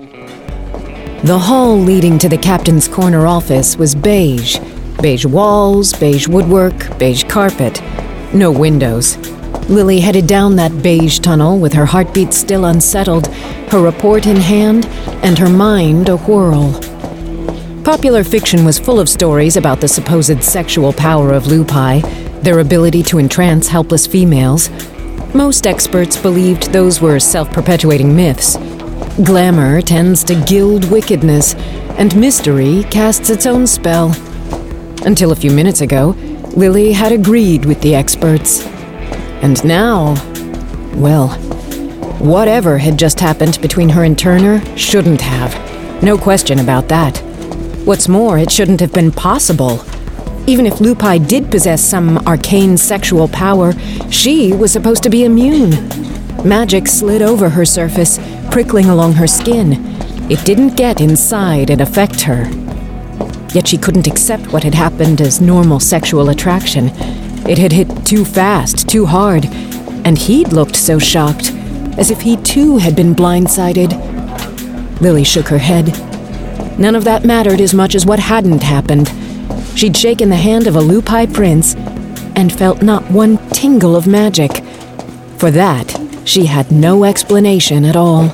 The hall leading to the captain's corner office was beige. Beige walls, beige woodwork, beige carpet. No windows. Lily headed down that beige tunnel with her heartbeat still unsettled, her report in hand, and her mind a whirl. Popular fiction was full of stories about the supposed sexual power of lupi, their ability to entrance helpless females. Most experts believed those were self-perpetuating myths. Glamour tends to gild wickedness, and mystery casts its own spell. Until a few minutes ago, Lily had agreed with the experts. And now, well, whatever had just happened between her and Turner shouldn't have. No question about that. What's more, it shouldn't have been possible. Even if Lupi did possess some arcane sexual power, she was supposed to be immune. Magic slid over her surface, prickling along her skin. It didn't get inside and affect her. Yet she couldn't accept what had happened as normal sexual attraction. It had hit too fast, too hard, and he'd looked so shocked, as if he too had been blindsided. Lily shook her head. None of that mattered as much as what hadn't happened. She'd shaken the hand of a Lupi prince and felt not one tingle of magic. For that, she had no explanation at all.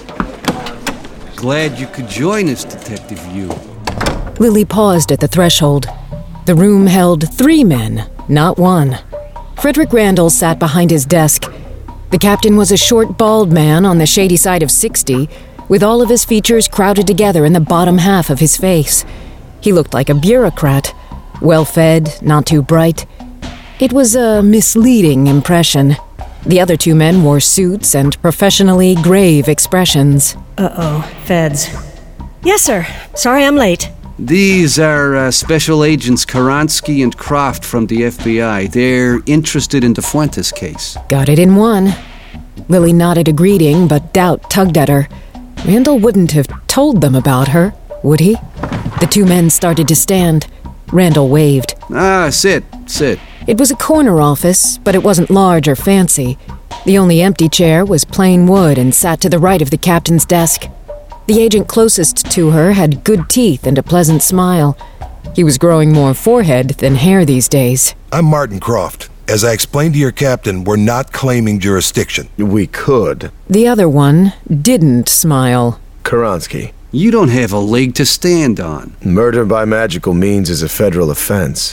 Glad you could join us, Detective Yu. Lily paused at the threshold. The room held 3 men, not 1. Frederick Randall sat behind his desk. The captain was a short, bald man on the shady side of 60, with all of his features crowded together in the bottom half of his face. He looked like a bureaucrat, well-fed, not too bright. It was a misleading impression. The other 2 men wore suits and professionally grave expressions. Uh-oh, feds. Yes, sir. Sorry I'm late. These are Special Agents Karansky and Croft from the FBI. They're interested in the Fuentes case. Got it in one. Lily nodded a greeting, but doubt tugged at her. Randall wouldn't have told them about her, would he? The 2 men started to stand. Randall waved. Sit. It was a corner office, but it wasn't large or fancy. The only empty chair was plain wood and sat to the right of the captain's desk. The agent closest to her had good teeth and a pleasant smile. He was growing more forehead than hair these days. I'm Martin Croft. As I explained to your captain, we're not claiming jurisdiction. We could. The other one didn't smile. Karansky. You don't have a leg to stand on. Murder by magical means is a federal offense.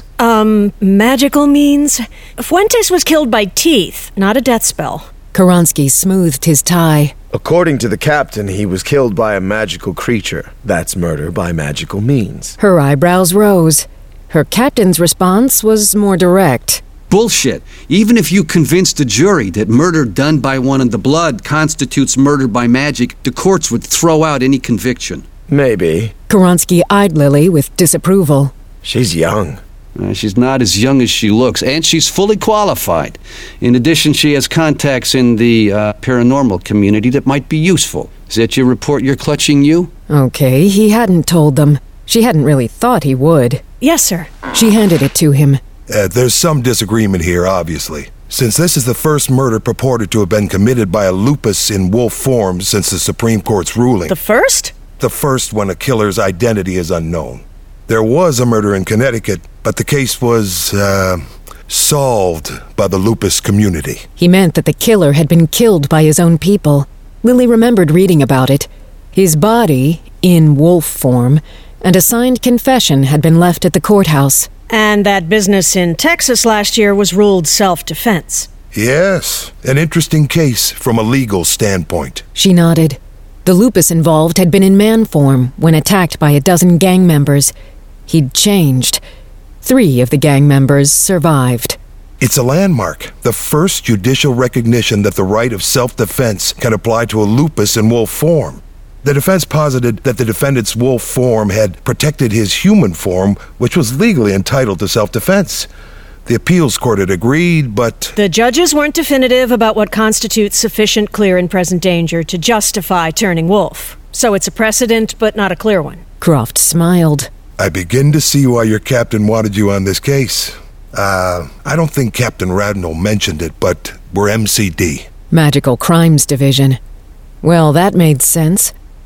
Magical means? Fuentes was killed by teeth, not a death spell. Karansky smoothed his tie. According to the captain, he was killed by a magical creature. That's murder by magical means. Her eyebrows rose. Her captain's response was more direct. Bullshit. Even if you convinced the jury that murder done by one in the blood constitutes murder by magic, the courts would throw out any conviction. Maybe. Karansky eyed Lily with disapproval. She's young. She's not as young as she looks, and she's fully qualified. In addition, she has contacts in the paranormal community that might be useful. Is that your report you're clutching, you? Okay, he hadn't told them. She hadn't really thought he would. Yes, sir. She handed it to him. There's some disagreement here, obviously. Since this is the first murder purported to have been committed by a lupus in wolf form since the Supreme Court's ruling. The first? The first when a killer's identity is unknown. There was a murder in Connecticut, but the case was, solved by the lupus community. He meant that the killer had been killed by his own people. Lily remembered reading about it. His body, in wolf form, and a signed confession had been left at the courthouse. And that business in Texas last year was ruled self-defense. Yes, an interesting case from a legal standpoint. She nodded. The lupus involved had been in man form when attacked by a dozen gang members. He'd changed. 3 of the gang members survived. It's a landmark, the first judicial recognition that the right of self-defense can apply to a lupus in wolf form. The defense posited that the defendant's wolf form had protected his human form, which was legally entitled to self-defense. The appeals court had agreed, but... The judges weren't definitive about what constitutes sufficient clear and present danger to justify turning wolf. So it's a precedent, but not a clear one. Croft smiled. I begin to see why your captain wanted you on this case. I don't think Captain Radnell mentioned it, but we're MCD. Magical Crimes Division. Well, that made sense.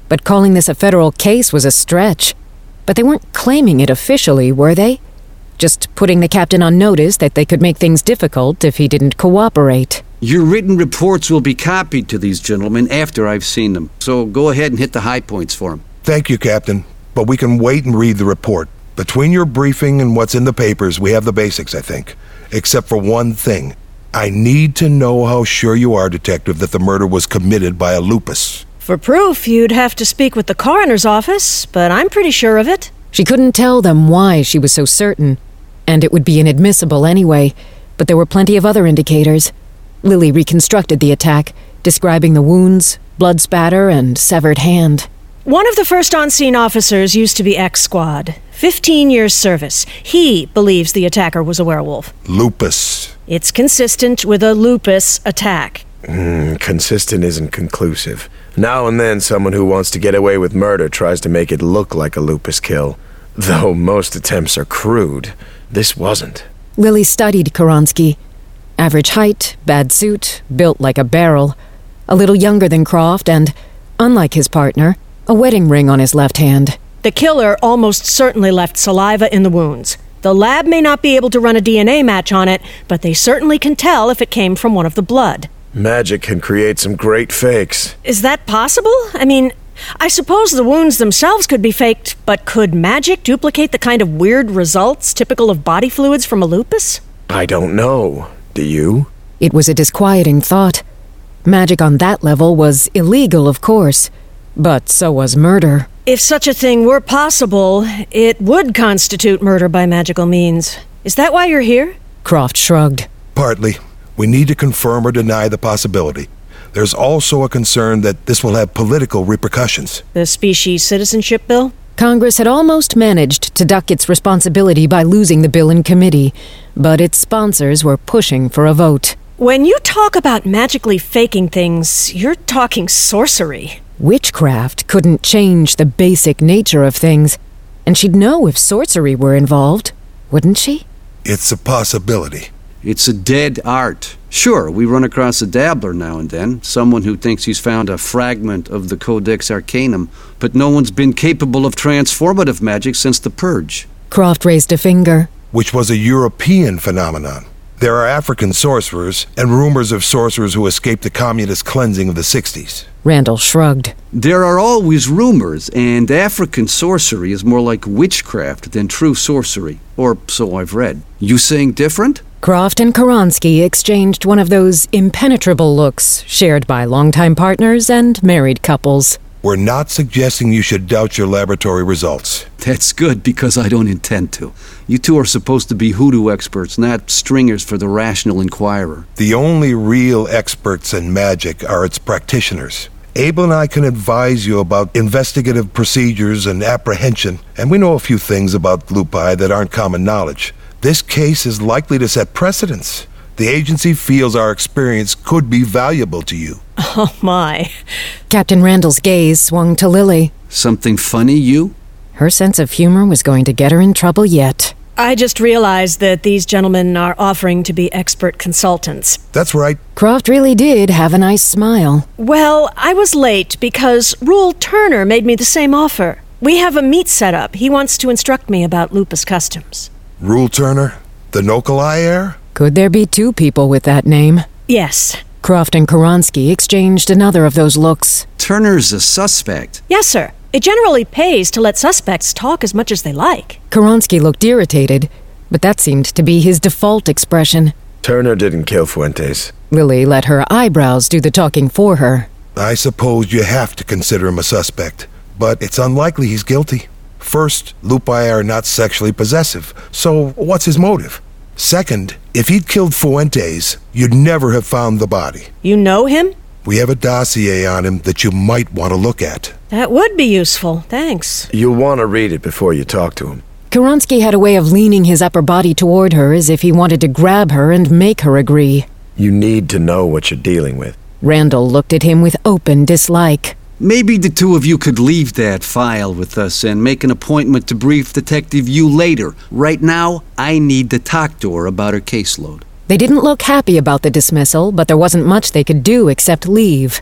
but calling this a federal case was a stretch. But they weren't claiming it officially, were they? Just putting the captain on notice that they could make things difficult if he didn't cooperate. Your written reports will be copied to these gentlemen after I've seen them, so go ahead and hit the high points for them. Thank you, Captain, but we can wait and read the report. Between your briefing and what's in the papers, we have the basics, I think. Except for one thing. I need to know how sure you are, Detective, that the murder was committed by a lupus. For proof, you'd have to speak with the coroner's office, but I'm pretty sure of it. She couldn't tell them why she was so certain, and it would be inadmissible anyway, but there were plenty of other indicators. Lily reconstructed the attack, describing the wounds, blood spatter, and severed hand. One of the first on-scene officers used to be ex-squad. 15 years service. He believes the attacker was a werewolf. Lupus. It's consistent with a lupus attack. Consistent isn't conclusive. Now and then someone who wants to get away with murder tries to make it look like a lupus kill. Though most attempts are crude, this wasn't. Lily studied Koronsky. Average height, bad suit, built like a barrel. A little younger than Croft and, unlike his partner, a wedding ring on his left hand. The killer almost certainly left saliva in the wounds. The lab may not be able to run a DNA match on it, but they certainly can tell if it came from one of the blood. Magic can create some great fakes. Is that possible? I mean, I suppose the wounds themselves could be faked, but could magic duplicate the kind of weird results typical of body fluids from a lupus? I don't know. Do you? It was a disquieting thought. Magic on that level was illegal, of course, but so was murder. If such a thing were possible, it would constitute murder by magical means. Is that why you're here? Croft shrugged. Partly. We need to confirm or deny the possibility. There's also a concern that this will have political repercussions. The species citizenship bill? Congress had almost managed to duck its responsibility by losing the bill in committee, but its sponsors were pushing for a vote. When you talk about magically faking things, you're talking sorcery. Witchcraft couldn't change the basic nature of things, and she'd know if sorcery were involved, wouldn't she? It's a possibility. It's a dead art. Sure, we run across a dabbler now and then, someone who thinks he's found a fragment of the Codex Arcanum, but no one's been capable of transformative magic since the Purge. Croft raised a finger. Which was a European phenomenon. There are African sorcerers and rumors of sorcerers who escaped the communist cleansing of the 60s. Randall shrugged. There are always rumors, and African sorcery is more like witchcraft than true sorcery, or so I've read. You saying different? Croft and Koronsky exchanged one of those impenetrable looks shared by longtime partners and married couples. We're not suggesting you should doubt your laboratory results. That's good, because I don't intend to. You two are supposed to be hoodoo experts, not stringers for the Rational Inquirer. The only real experts in magic are its practitioners. Abel and I can advise you about investigative procedures and apprehension, and we know a few things about lupi that aren't common knowledge. This case is likely to set precedents. The agency feels our experience could be valuable to you. Oh, my. Captain Randall's gaze swung to Lily. Something funny, you? Her sense of humor was going to get her in trouble yet. I just realized that these gentlemen are offering to be expert consultants. That's right. Croft really did have a nice smile. Well, I was late because Rule Turner made me the same offer. We have a meet set up. He wants to instruct me about lupus customs. Rule Turner? The Nokolai heir? Could there be two people with that name? Yes. Croft and Koronsky exchanged another of those looks. Turner's a suspect. Yes, sir. It generally pays to let suspects talk as much as they like. Koronsky looked irritated, but that seemed to be his default expression. Turner didn't kill Fuentes. Lily let her eyebrows do the talking for her. I suppose you have to consider him a suspect, but it's unlikely he's guilty. First, lupi are not sexually possessive, so what's his motive? Second, if he'd killed Fuentes, you'd never have found the body. You know him? We have a dossier on him that you might want to look at. That would be useful. Thanks. You'll want to read it before you talk to him. Koronsky had a way of leaning his upper body toward her as if he wanted to grab her and make her agree. You need to know what you're dealing with. Randall looked at him with open dislike. Maybe the two of you could leave that file with us and make an appointment to brief Detective Yu later. Right now, I need to talk to her about her caseload. They didn't look happy about the dismissal, but there wasn't much they could do except leave.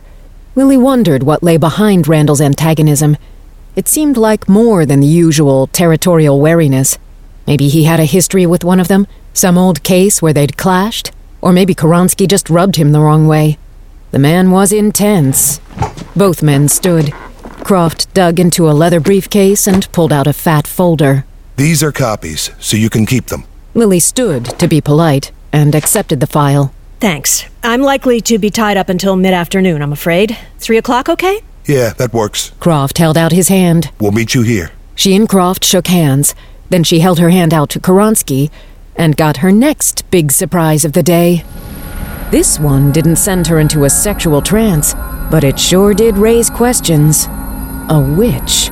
Lily wondered what lay behind Randall's antagonism. It seemed like more than the usual territorial wariness. Maybe he had a history with one of them, some old case where they'd clashed, or maybe Kharansky just rubbed him the wrong way. The man was intense. Both men stood. Croft dug into a leather briefcase and pulled out a fat folder. These are copies, so you can keep them. Lily stood to be polite and accepted the file. Thanks. I'm likely to be tied up until mid-afternoon, I'm afraid. 3 o'clock, okay? Yeah, that works. Croft held out his hand. We'll meet you here. She and Croft shook hands. Then she held her hand out to Kharansky and got her next big surprise of the day. This one didn't send her into a sexual trance, but it sure did raise questions. A witch.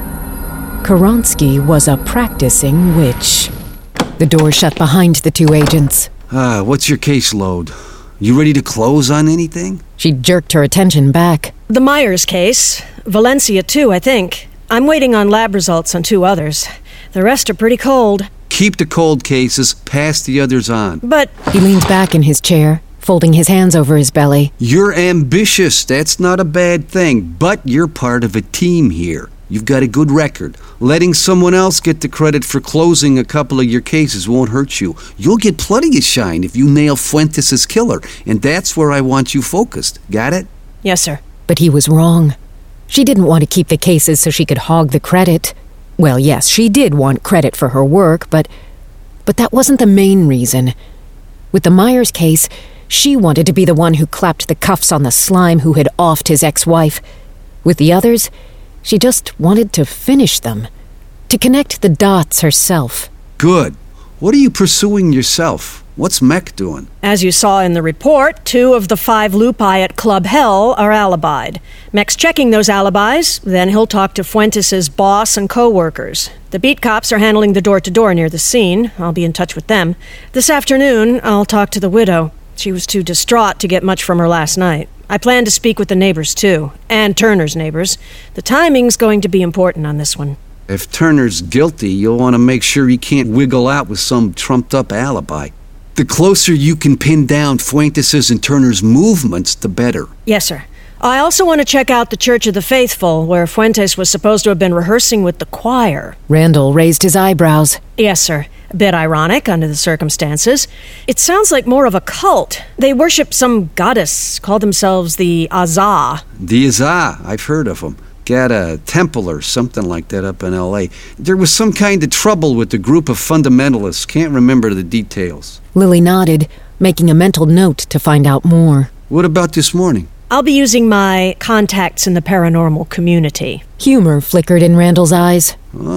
Kharansky was a practicing witch. The door shut behind the two agents. What's your caseload? You ready to close on anything? She jerked her attention back. The Myers case. Valencia, too, I think. I'm waiting on lab results on 2 others. The rest are pretty cold. Keep the cold cases, pass the others on. But He leaned back in his chair, folding his hands over his belly. You're ambitious, that's not a bad thing, but you're part of a team here. You've got a good record. Letting someone else get the credit for closing a couple of your cases won't hurt you. You'll get plenty of shine if you nail Fuentes' killer, and that's where I want you focused. Got it? yes, sir. But he was wrong. She didn't want to keep the cases so she could hog the credit. Well, yes, she did want credit for her work, but that wasn't the main reason. With the Myers case, she wanted to be the one who clapped the cuffs on the slime who had offed his ex-wife. With the others, she just wanted to finish them, to connect the dots herself. Good. What are you pursuing yourself? What's Mech doing? As you saw in the report, 2 of the 5 lupi at Club Hell are alibied. Mech's checking those alibis, then he'll talk to Fuentes' boss and co-workers. The beat cops are handling the door-to-door near the scene. I'll be in touch with them. This afternoon, I'll talk to the widow. She was too distraught to get much from her last night. I plan to speak with the neighbors, too, and Turner's neighbors. The timing's going to be important on this one. If Turner's guilty, you'll want to make sure he can't wiggle out with some trumped-up alibi. The closer you can pin down Fuentes' and Turner's movements, the better. Yes, sir. I also want to check out the Church of the Faithful, where Fuentes was supposed to have been rehearsing with the choir. Randall raised his eyebrows. Yes, sir. A bit ironic under the circumstances. It sounds like more of a cult. They worship some goddess, call themselves the Azah. The Azah, I've heard of them. Got a temple or something like that up in L.A. There was some kind of trouble with the group of fundamentalists. Can't remember the details. Lily nodded, making a mental note to find out more. What about this morning? I'll be using my contacts in the paranormal community. Humor flickered in Randall's eyes.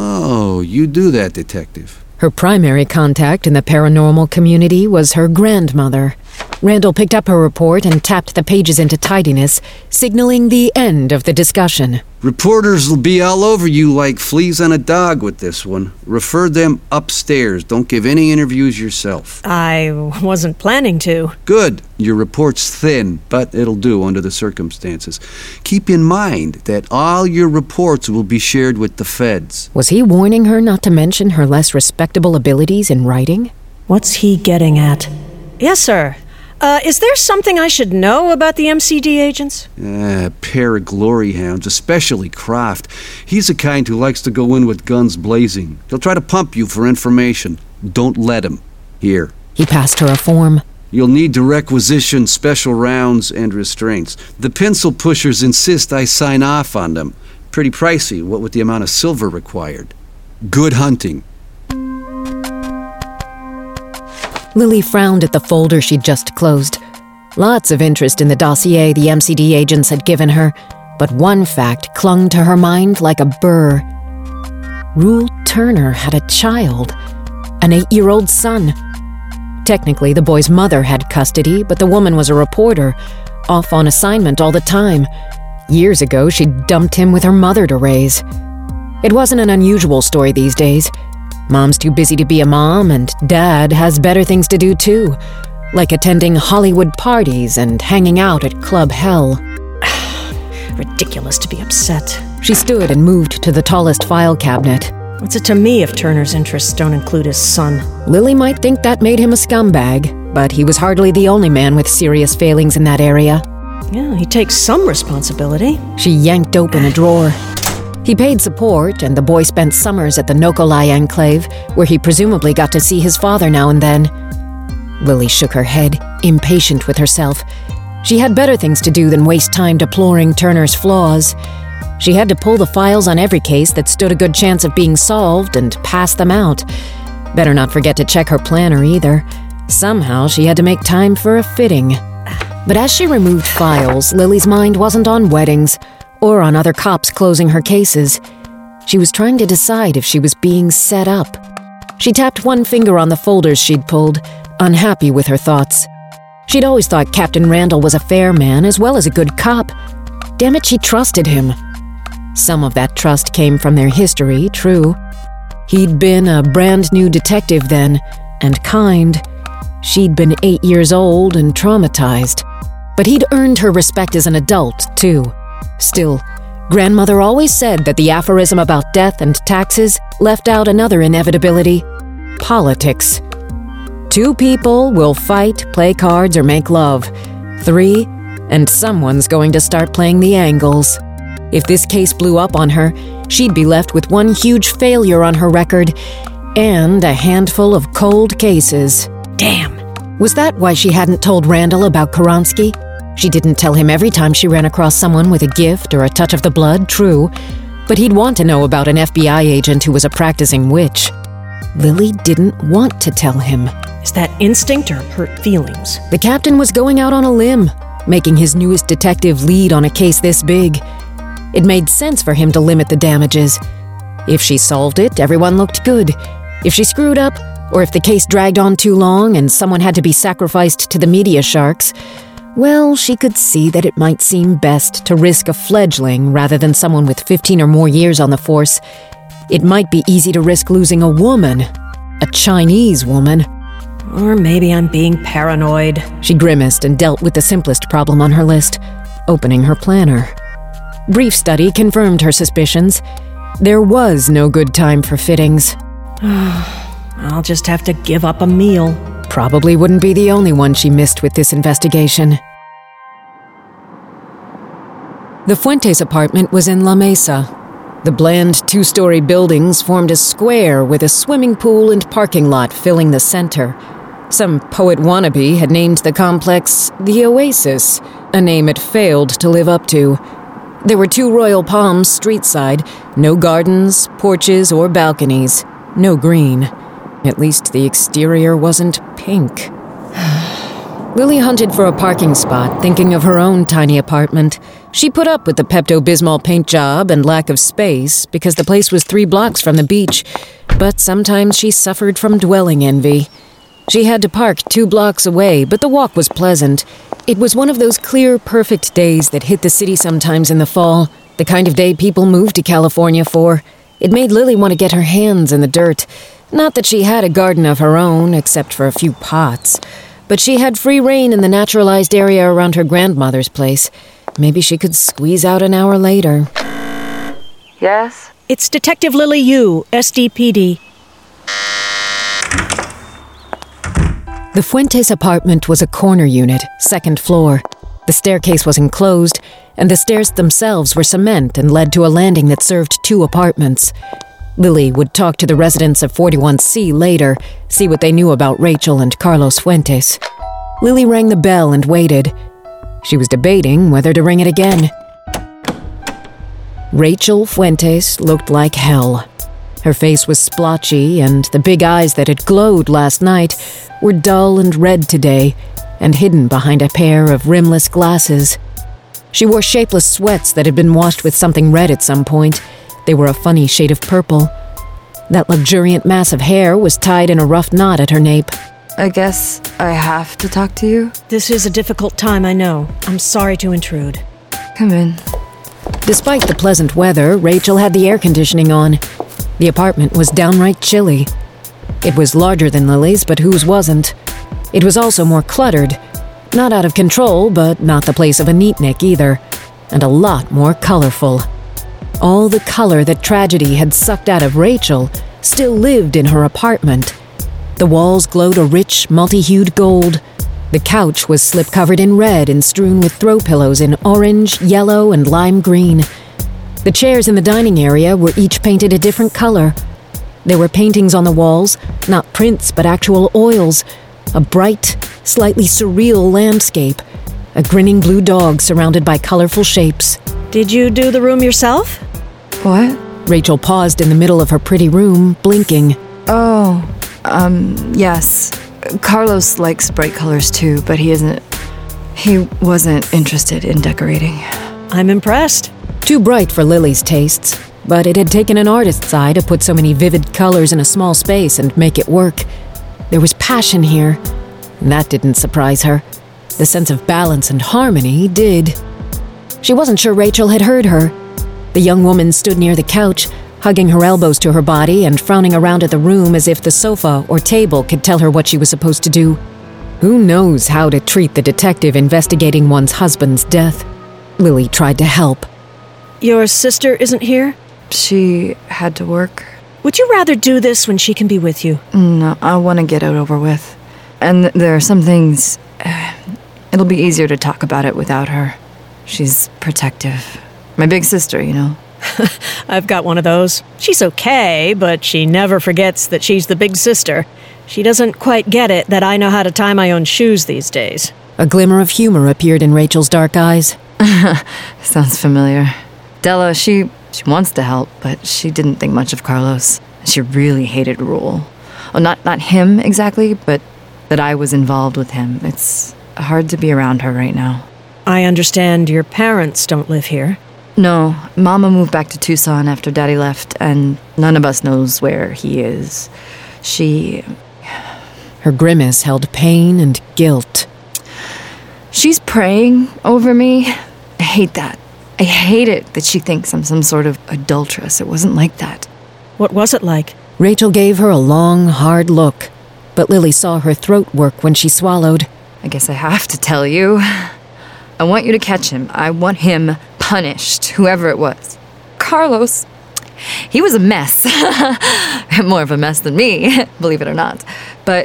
Oh, you do that, detective. Her primary contact in the paranormal community was her grandmother. Randall picked up her report and tapped the pages into tidiness, signaling the end of the discussion. Reporters will be all over you like fleas on a dog with this one. Refer them upstairs. Don't give any interviews yourself. I wasn't planning to. Good. Your report's thin, but it'll do under the circumstances. Keep in mind that all your reports will be shared with the feds. Was he warning her not to mention her less respectable abilities in writing? What's he getting at? Yes, sir. Is there something I should know about the MCD agents? Pair of glory hounds, especially Croft. He's the kind who likes to go in with guns blazing. He'll try to pump you for information. Don't let him. Here. He passed her a form. You'll need to requisition special rounds and restraints. The pencil pushers insist I sign off on them. Pretty pricey, what with the amount of silver required. Good hunting. Lily frowned at the folder she'd just closed. Lots of interest in the dossier the MCD agents had given her, but one fact clung to her mind like a burr. Rule Turner had a child, an 8-year-old son. Technically, the boy's mother had custody, but the woman was a reporter, off on assignment all the time. Years ago, she'd dumped him with her mother to raise. It wasn't an unusual story these days. Mom's too busy to be a mom, and Dad has better things to do too, like attending Hollywood parties and hanging out at Club Hell. Ridiculous to be upset. She stood and moved to the tallest file cabinet. What's it to me if Turner's interests don't include his son? Lily might think that made him a scumbag, but he was hardly the only man with serious failings in that area. Yeah, he takes some responsibility. She yanked open a drawer. He paid support, and the boy spent summers at the Nokolai Enclave, where he presumably got to see his father now and then. Lily shook her head, impatient with herself. She had better things to do than waste time deploring Turner's flaws. She had to pull the files on every case that stood a good chance of being solved and pass them out. Better not forget to check her planner either. Somehow she had to make time for a fitting. But as she removed files, Lily's mind wasn't on weddings or on other cops closing her cases. She was trying to decide if she was being set up. She tapped one finger on the folders she'd pulled, unhappy with her thoughts. She'd always thought Captain Randall was a fair man as well as a good cop. Damn it, she trusted him. Some of that trust came from their history, true. He'd been a brand new detective then, and kind. She'd been 8 years old and traumatized. But he'd earned her respect as an adult, too. Still, Grandmother always said that the aphorism about death and taxes left out another inevitability: politics. 2 people will fight, play cards, or make love. 3, and someone's going to start playing the angles. If this case blew up on her, she'd be left with one huge failure on her record and a handful of cold cases. Damn. Was that why she hadn't told Randall about Koronsky? She didn't tell him every time she ran across someone with a gift or a touch of the blood, true, but he'd want to know about an FBI agent who was a practicing witch. Lily didn't want to tell him. Is that instinct or hurt feelings? The captain was going out on a limb, making his newest detective lead on a case this big. It made sense for him to limit the damages. If she solved it, everyone looked good. If she screwed up, or if the case dragged on too long and someone had to be sacrificed to the media sharks, well, she could see that it might seem best to risk a fledgling rather than someone with 15 or more years on the force. It might be easy to risk losing a woman, a Chinese woman. Or maybe I'm being paranoid. She grimaced and dealt with the simplest problem on her list, opening her planner. Brief study confirmed her suspicions. There was no good time for fittings. I'll just have to give up a meal. Probably wouldn't be the only one she missed with this investigation. The Fuentes apartment was in La Mesa. The bland 2-story buildings formed a square with a swimming pool and parking lot filling the center. Some poet wannabe had named the complex the Oasis, a name it failed to live up to. There were 2 Royal Palms street-side, no gardens, porches, or balconies, no green. At least the exterior wasn't pink. Lily hunted for a parking spot, thinking of her own tiny apartment. She put up with the Pepto-Bismol paint job and lack of space because the place was 3 blocks from the beach, but sometimes she suffered from dwelling envy. She had to park 2 blocks away, but the walk was pleasant. It was one of those clear, perfect days that hit the city sometimes in the fall, the kind of day people move to California for. It made Lily want to get her hands in the dirt. Not that she had a garden of her own, except for a few pots, but she had free rein in the naturalized area around her grandmother's place. Maybe she could squeeze out an hour later. Yes? It's Detective Lily Yu, SDPD. The Fuentes apartment was a corner unit, 2nd floor. The staircase was enclosed, and the stairs themselves were cement and led to a landing that served 2 apartments. Lily would talk to the residents of 41C later, see what they knew about Rachel and Carlos Fuentes. Lily rang the bell and waited. She was debating whether to ring it again. Rachel Fuentes looked like hell. Her face was splotchy, and the big eyes that had glowed last night were dull and red today, and hidden behind a pair of rimless glasses. She wore shapeless sweats that had been washed with something red at some point. They were a funny shade of purple. That luxuriant mass of hair was tied in a rough knot at her nape. I guess I have to talk to you? This is a difficult time, I know. I'm sorry to intrude. Come in. Despite the pleasant weather, Rachel had the air conditioning on. The apartment was downright chilly. It was larger than Lily's, but whose wasn't? It was also more cluttered. Not out of control, but not the place of a neatnik either. And a lot more colorful. All the color that tragedy had sucked out of Rachel still lived in her apartment. The walls glowed a rich, multi-hued gold. The couch was slip-covered in red and strewn with throw pillows in orange, yellow, and lime green. The chairs in the dining area were each painted a different color. There were paintings on the walls, not prints but actual oils, a bright, slightly surreal landscape, a grinning blue dog surrounded by colorful shapes. Did you do the room yourself? What? Rachel paused in the middle of her pretty room, blinking. Oh, yes. Carlos likes bright colors too, but he wasn't interested in decorating. I'm impressed. Too bright for Lily's tastes, but it had taken an artist's eye to put so many vivid colors in a small space and make it work. There was passion here, and that didn't surprise her. The sense of balance and harmony did. She wasn't sure Rachel had heard her. The young woman stood near the couch, hugging her elbows to her body and frowning around at the room as if the sofa or table could tell her what she was supposed to do. Who knows how to treat the detective investigating one's husband's death? Lily tried to help. Your sister isn't here? She had to work. Would you rather do this when she can be with you? No, I want to get it over with. And there are some things... it'll be easier to talk about it without her. She's protective. My big sister, you know. I've got one of those. She's okay, but she never forgets that she's the big sister. She doesn't quite get it that I know how to tie my own shoes these days. A glimmer of humor appeared in Rachel's dark eyes. Sounds familiar. Della, she wants to help, but she didn't think much of Carlos. She really hated Rule. Oh, not him exactly, but that I was involved with him. It's hard to be around her right now. I understand your parents don't live here. No, Mama moved back to Tucson after Daddy left, and none of us knows where he is. Her grimace held pain and guilt. She's praying over me. I hate that. I hate it that she thinks I'm some sort of adulteress. It wasn't like that. What was it like? Rachel gave her a long, hard look, but Lily saw her throat work when she swallowed. I guess I have to tell you. I want you to catch him. I want him punished, whoever it was. Carlos, he was a mess. More of a mess than me, believe it or not. But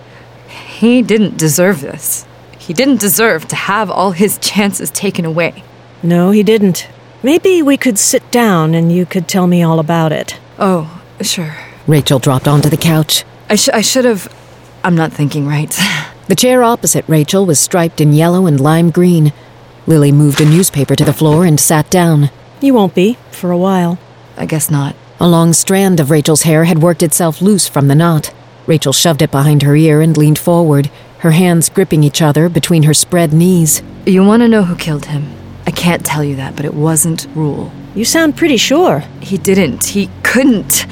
he didn't deserve this. He didn't deserve to have all his chances taken away. No, he didn't. Maybe we could sit down and you could tell me all about it. Oh, sure. Rachel dropped onto the couch. I should have... I'm not thinking right. The chair opposite Rachel was striped in yellow and lime green. Lily moved a newspaper to the floor and sat down. You won't be, for a while. I guess not. A long strand of Rachel's hair had worked itself loose from the knot. Rachel shoved it behind her ear and leaned forward, her hands gripping each other between her spread knees. You want to know who killed him? I can't tell you that, but it wasn't Rule. You sound pretty sure. He didn't. He couldn't.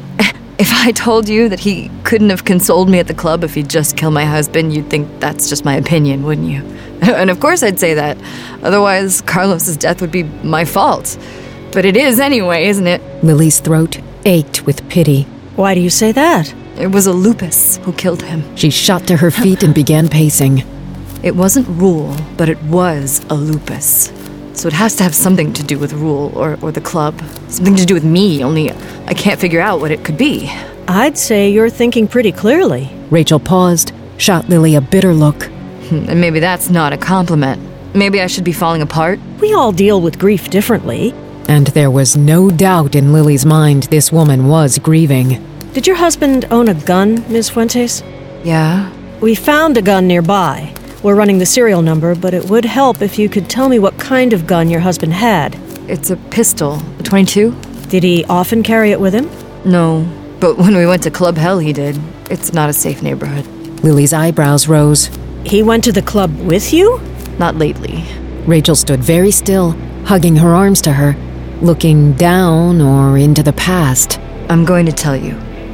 If I told you that he couldn't have consoled me at the club if he'd just killed my husband, you'd think that's just my opinion, wouldn't you? And of course I'd say that. Otherwise, Carlos's death would be my fault. But it is anyway, isn't it? Lily's throat ached with pity. Why do you say that? It was a lupus who killed him. She shot to her feet and began pacing. It wasn't Rule, but it was a lupus. So it has to have something to do with Rule or the club. Something to do with me, only I can't figure out what it could be. I'd say you're thinking pretty clearly. Rachel paused, shot Lily a bitter look. And maybe that's not a compliment. Maybe I should be falling apart. We all deal with grief differently. And there was no doubt in Lily's mind this woman was grieving. Did your husband own a gun, Ms. Fuentes? Yeah? We found a gun nearby. We're running the serial number, but it would help if you could tell me what kind of gun your husband had. It's a pistol. A 22? Did he often carry it with him? No, but when we went to Club Hell he did. It's not a safe neighborhood. Lily's eyebrows rose. He went to the club with you? Not lately. Rachel stood very still, hugging her arms to her, looking down or into the past. I'm going to tell you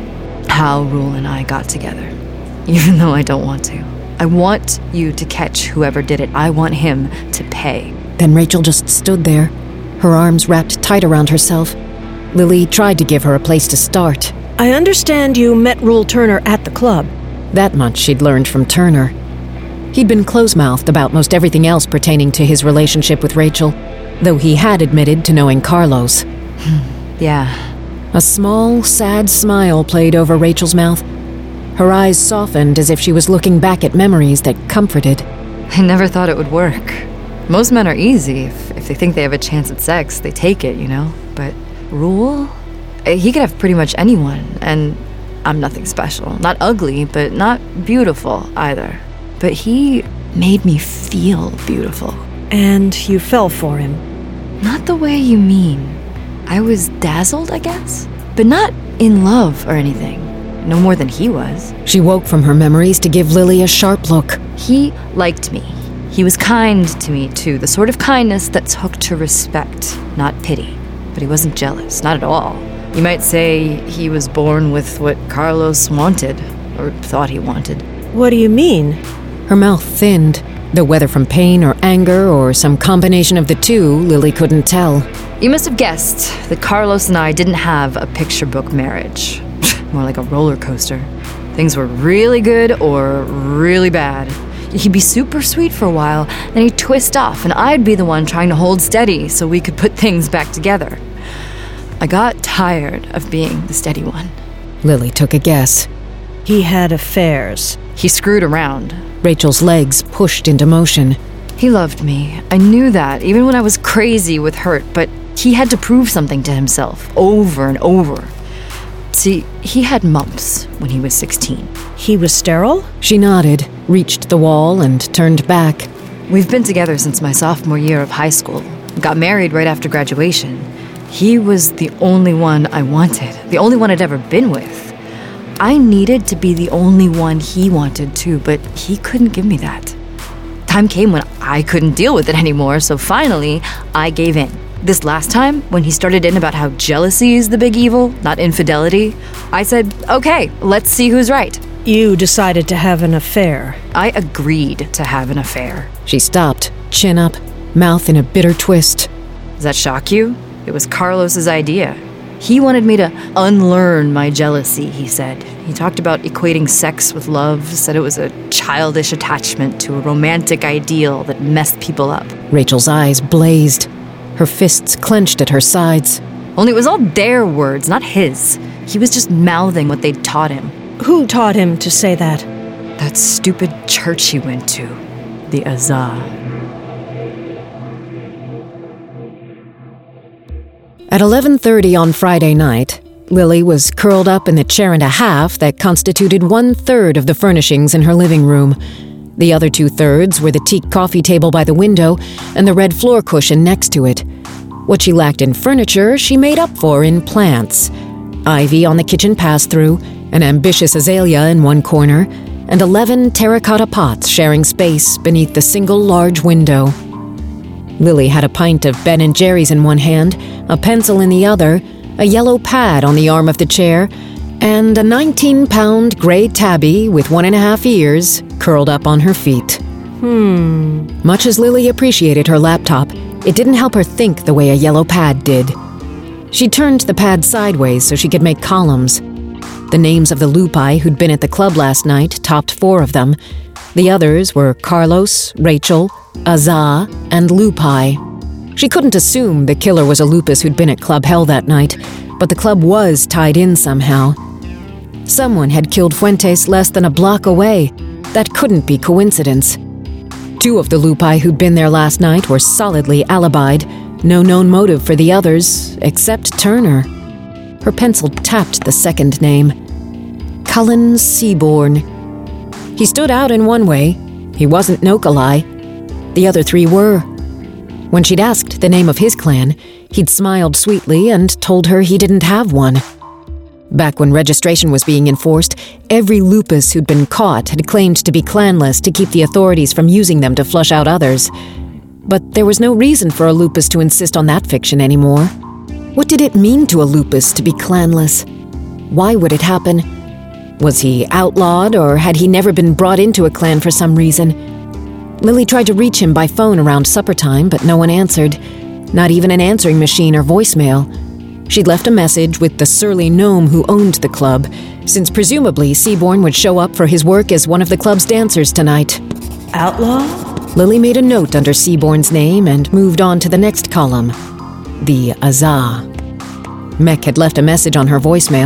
how Rule and I got together, even though I don't want to. I want you to catch whoever did it. I want him to pay. Then Rachel just stood there, her arms wrapped tight around herself. Lily tried to give her a place to start. I understand you met Rule Turner at the club. That much she'd learned from Turner. He'd been close-mouthed about most everything else pertaining to his relationship with Rachel, though he had admitted to knowing Carlos. Yeah. A small, sad smile played over Rachel's mouth. Her eyes softened as if she was looking back at memories that comforted. I never thought it would work. Most men are easy. If they think they have a chance at sex, they take it, you know? But Rule? He could have pretty much anyone, and I'm nothing special. Not ugly, but not beautiful either. But he made me feel beautiful. And you fell for him. Not the way you mean. I was dazzled, I guess, but not in love or anything. No more than he was. She woke from her memories to give Lily a sharp look. He liked me. He was kind to me, too. The sort of kindness that's hooked to respect, not pity. But he wasn't jealous, not at all. You might say he was born with what Carlos wanted, or thought he wanted. What do you mean? Her mouth thinned. Though whether from pain or anger or some combination of the two, Lily couldn't tell. You must have guessed that Carlos and I didn't have a picture book marriage. More like a roller coaster. Things were really good or really bad. He'd be super sweet for a while, then he'd twist off, and I'd be the one trying to hold steady so we could put things back together. I got tired of being the steady one. Lily took a guess. He had affairs. He screwed around. Rachel's legs pushed into motion. He loved me. I knew that, even when I was crazy with hurt, but he had to prove something to himself, over and over. See, he had mumps when he was 16. He was sterile? She nodded, reached the wall, and turned back. We've been together since my sophomore year of high school. Got married right after graduation. He was the only one I wanted, the only one I'd ever been with. I needed to be the only one he wanted too, but he couldn't give me that. Time came when I couldn't deal with it anymore, so finally, I gave in. This last time, when he started in about how jealousy is the big evil, not infidelity, I said, okay, let's see who's right. You decided to have an affair. I agreed to have an affair. She stopped, chin up, mouth in a bitter twist. Does that shock you? It was Carlos's idea. He wanted me to unlearn my jealousy, he said. He talked about equating sex with love, said it was a childish attachment to a romantic ideal that messed people up. Rachel's eyes blazed. Her fists clenched at her sides. Only it was all their words, not his. He was just mouthing what they'd taught him. Who taught him to say that? That stupid church he went to. The Azah. At 11:30 on Friday night, Lily was curled up in the chair and a half that constituted 1/3 of the furnishings in her living room. The other 2/3 were the teak coffee table by the window and the red floor cushion next to it. What she lacked in furniture, she made up for in plants. Ivy on the kitchen pass-through, an ambitious azalea in one corner, and 11 terracotta pots sharing space beneath the single large window. Lily had a pint of Ben & Jerry's in one hand, a pencil in the other, a yellow pad on the arm of the chair, and a 19-pound gray tabby with 1.5 ears curled up on her feet. Much as Lily appreciated her laptop, it didn't help her think the way a yellow pad did. She turned the pad sideways so she could make columns. The names of the Lupi who'd been at the club last night topped 4 of them. The others were Carlos, Rachel, Azah, and Lupi. She couldn't assume the killer was a lupus who'd been at Club Hell that night, but the club was tied in somehow. Someone had killed Fuentes less than a block away. That couldn't be coincidence. 2 of the Lupi who'd been there last night were solidly alibied. No known motive for the others, except Turner. Her pencil tapped the second name. Cullen Seaborn. He stood out in one way. He wasn't Nokalai. The other 3 were. When she'd asked the name of his clan, he'd smiled sweetly and told her he didn't have one. Back when registration was being enforced, every lupus who'd been caught had claimed to be clanless to keep the authorities from using them to flush out others. But there was no reason for a lupus to insist on that fiction anymore. What did it mean to a lupus to be clanless? Why would it happen? Was he outlawed, or had he never been brought into a clan for some reason? Lily tried to reach him by phone around supper time, but no one answered. Not even an answering machine or voicemail. She'd left a message with the surly gnome who owned the club, since presumably Seaborn would show up for his work as one of the club's dancers tonight. Outlaw? Lily made a note under Seaborn's name and moved on to the next column. The Azah. Mech had left a message on her voicemail.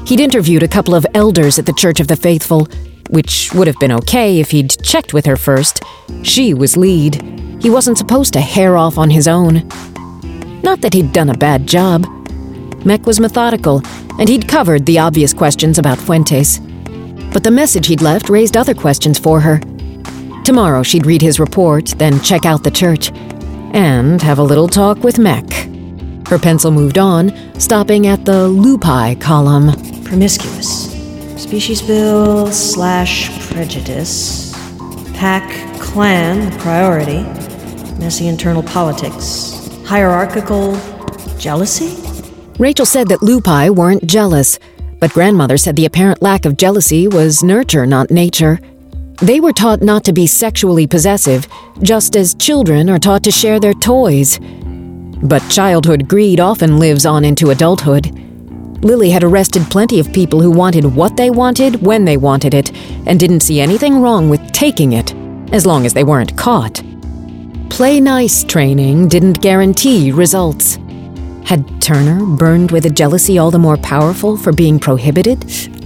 He'd interviewed a couple of elders at the Church of the Faithful, which would have been okay if he'd checked with her first. She was lead. He wasn't supposed to hair off on his own. Not that he'd done a bad job. Mech was methodical, and he'd covered the obvious questions about Fuentes. But the message he'd left raised other questions for her. Tomorrow she'd read his report, then check out the church, and have a little talk with Mech. Her pencil moved on, stopping at the Lupi column. Promiscuous. Species bill / prejudice. Pack, clan, priority. Messy internal politics. Hierarchical jealousy? Rachel said that Lupi weren't jealous, but grandmother said the apparent lack of jealousy was nurture, not nature. They were taught not to be sexually possessive, just as children are taught to share their toys. But childhood greed often lives on into adulthood. Lily had arrested plenty of people who wanted what they wanted when they wanted it, and didn't see anything wrong with taking it, as long as they weren't caught. Play nice training didn't guarantee results. Had Turner burned with a jealousy all the more powerful for being prohibited?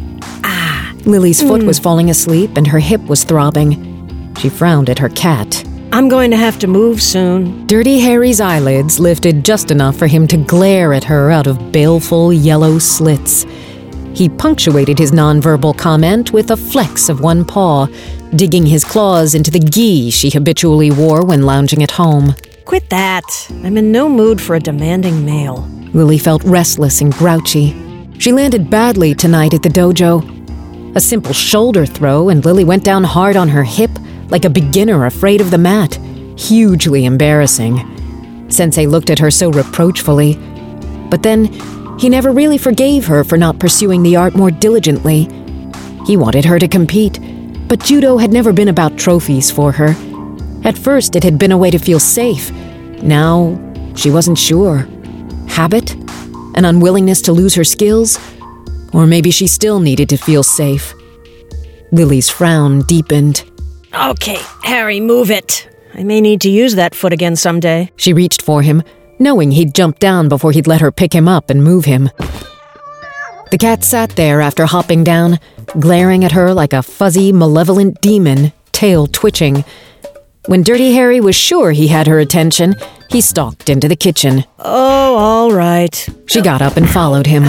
Lily's foot was falling asleep and her hip was throbbing. She frowned at her cat. I'm going to have to move soon. Dirty Harry's eyelids lifted just enough for him to glare at her out of baleful yellow slits. He punctuated his nonverbal comment with a flex of one paw, digging his claws into the gi she habitually wore when lounging at home. Quit that. I'm in no mood for a demanding male. Lily felt restless and grouchy. She landed badly tonight at the dojo. A simple shoulder throw and Lily went down hard on her hip, like a beginner afraid of the mat. Hugely embarrassing. Sensei looked at her so reproachfully. But then, he never really forgave her for not pursuing the art more diligently. He wanted her to compete, but judo had never been about trophies for her. At first, it had been a way to feel safe. Now, she wasn't sure. Habit? An unwillingness to lose her skills? Or maybe she still needed to feel safe. Lily's frown deepened. Okay, Harry, move it. I may need to use that foot again someday. She reached for him, knowing he'd jump down before he'd let her pick him up and move him. The cat sat there after hopping down, glaring at her like a fuzzy, malevolent demon, tail twitching. When Dirty Harry was sure he had her attention, he stalked into the kitchen. Oh, all right. She got up and followed him.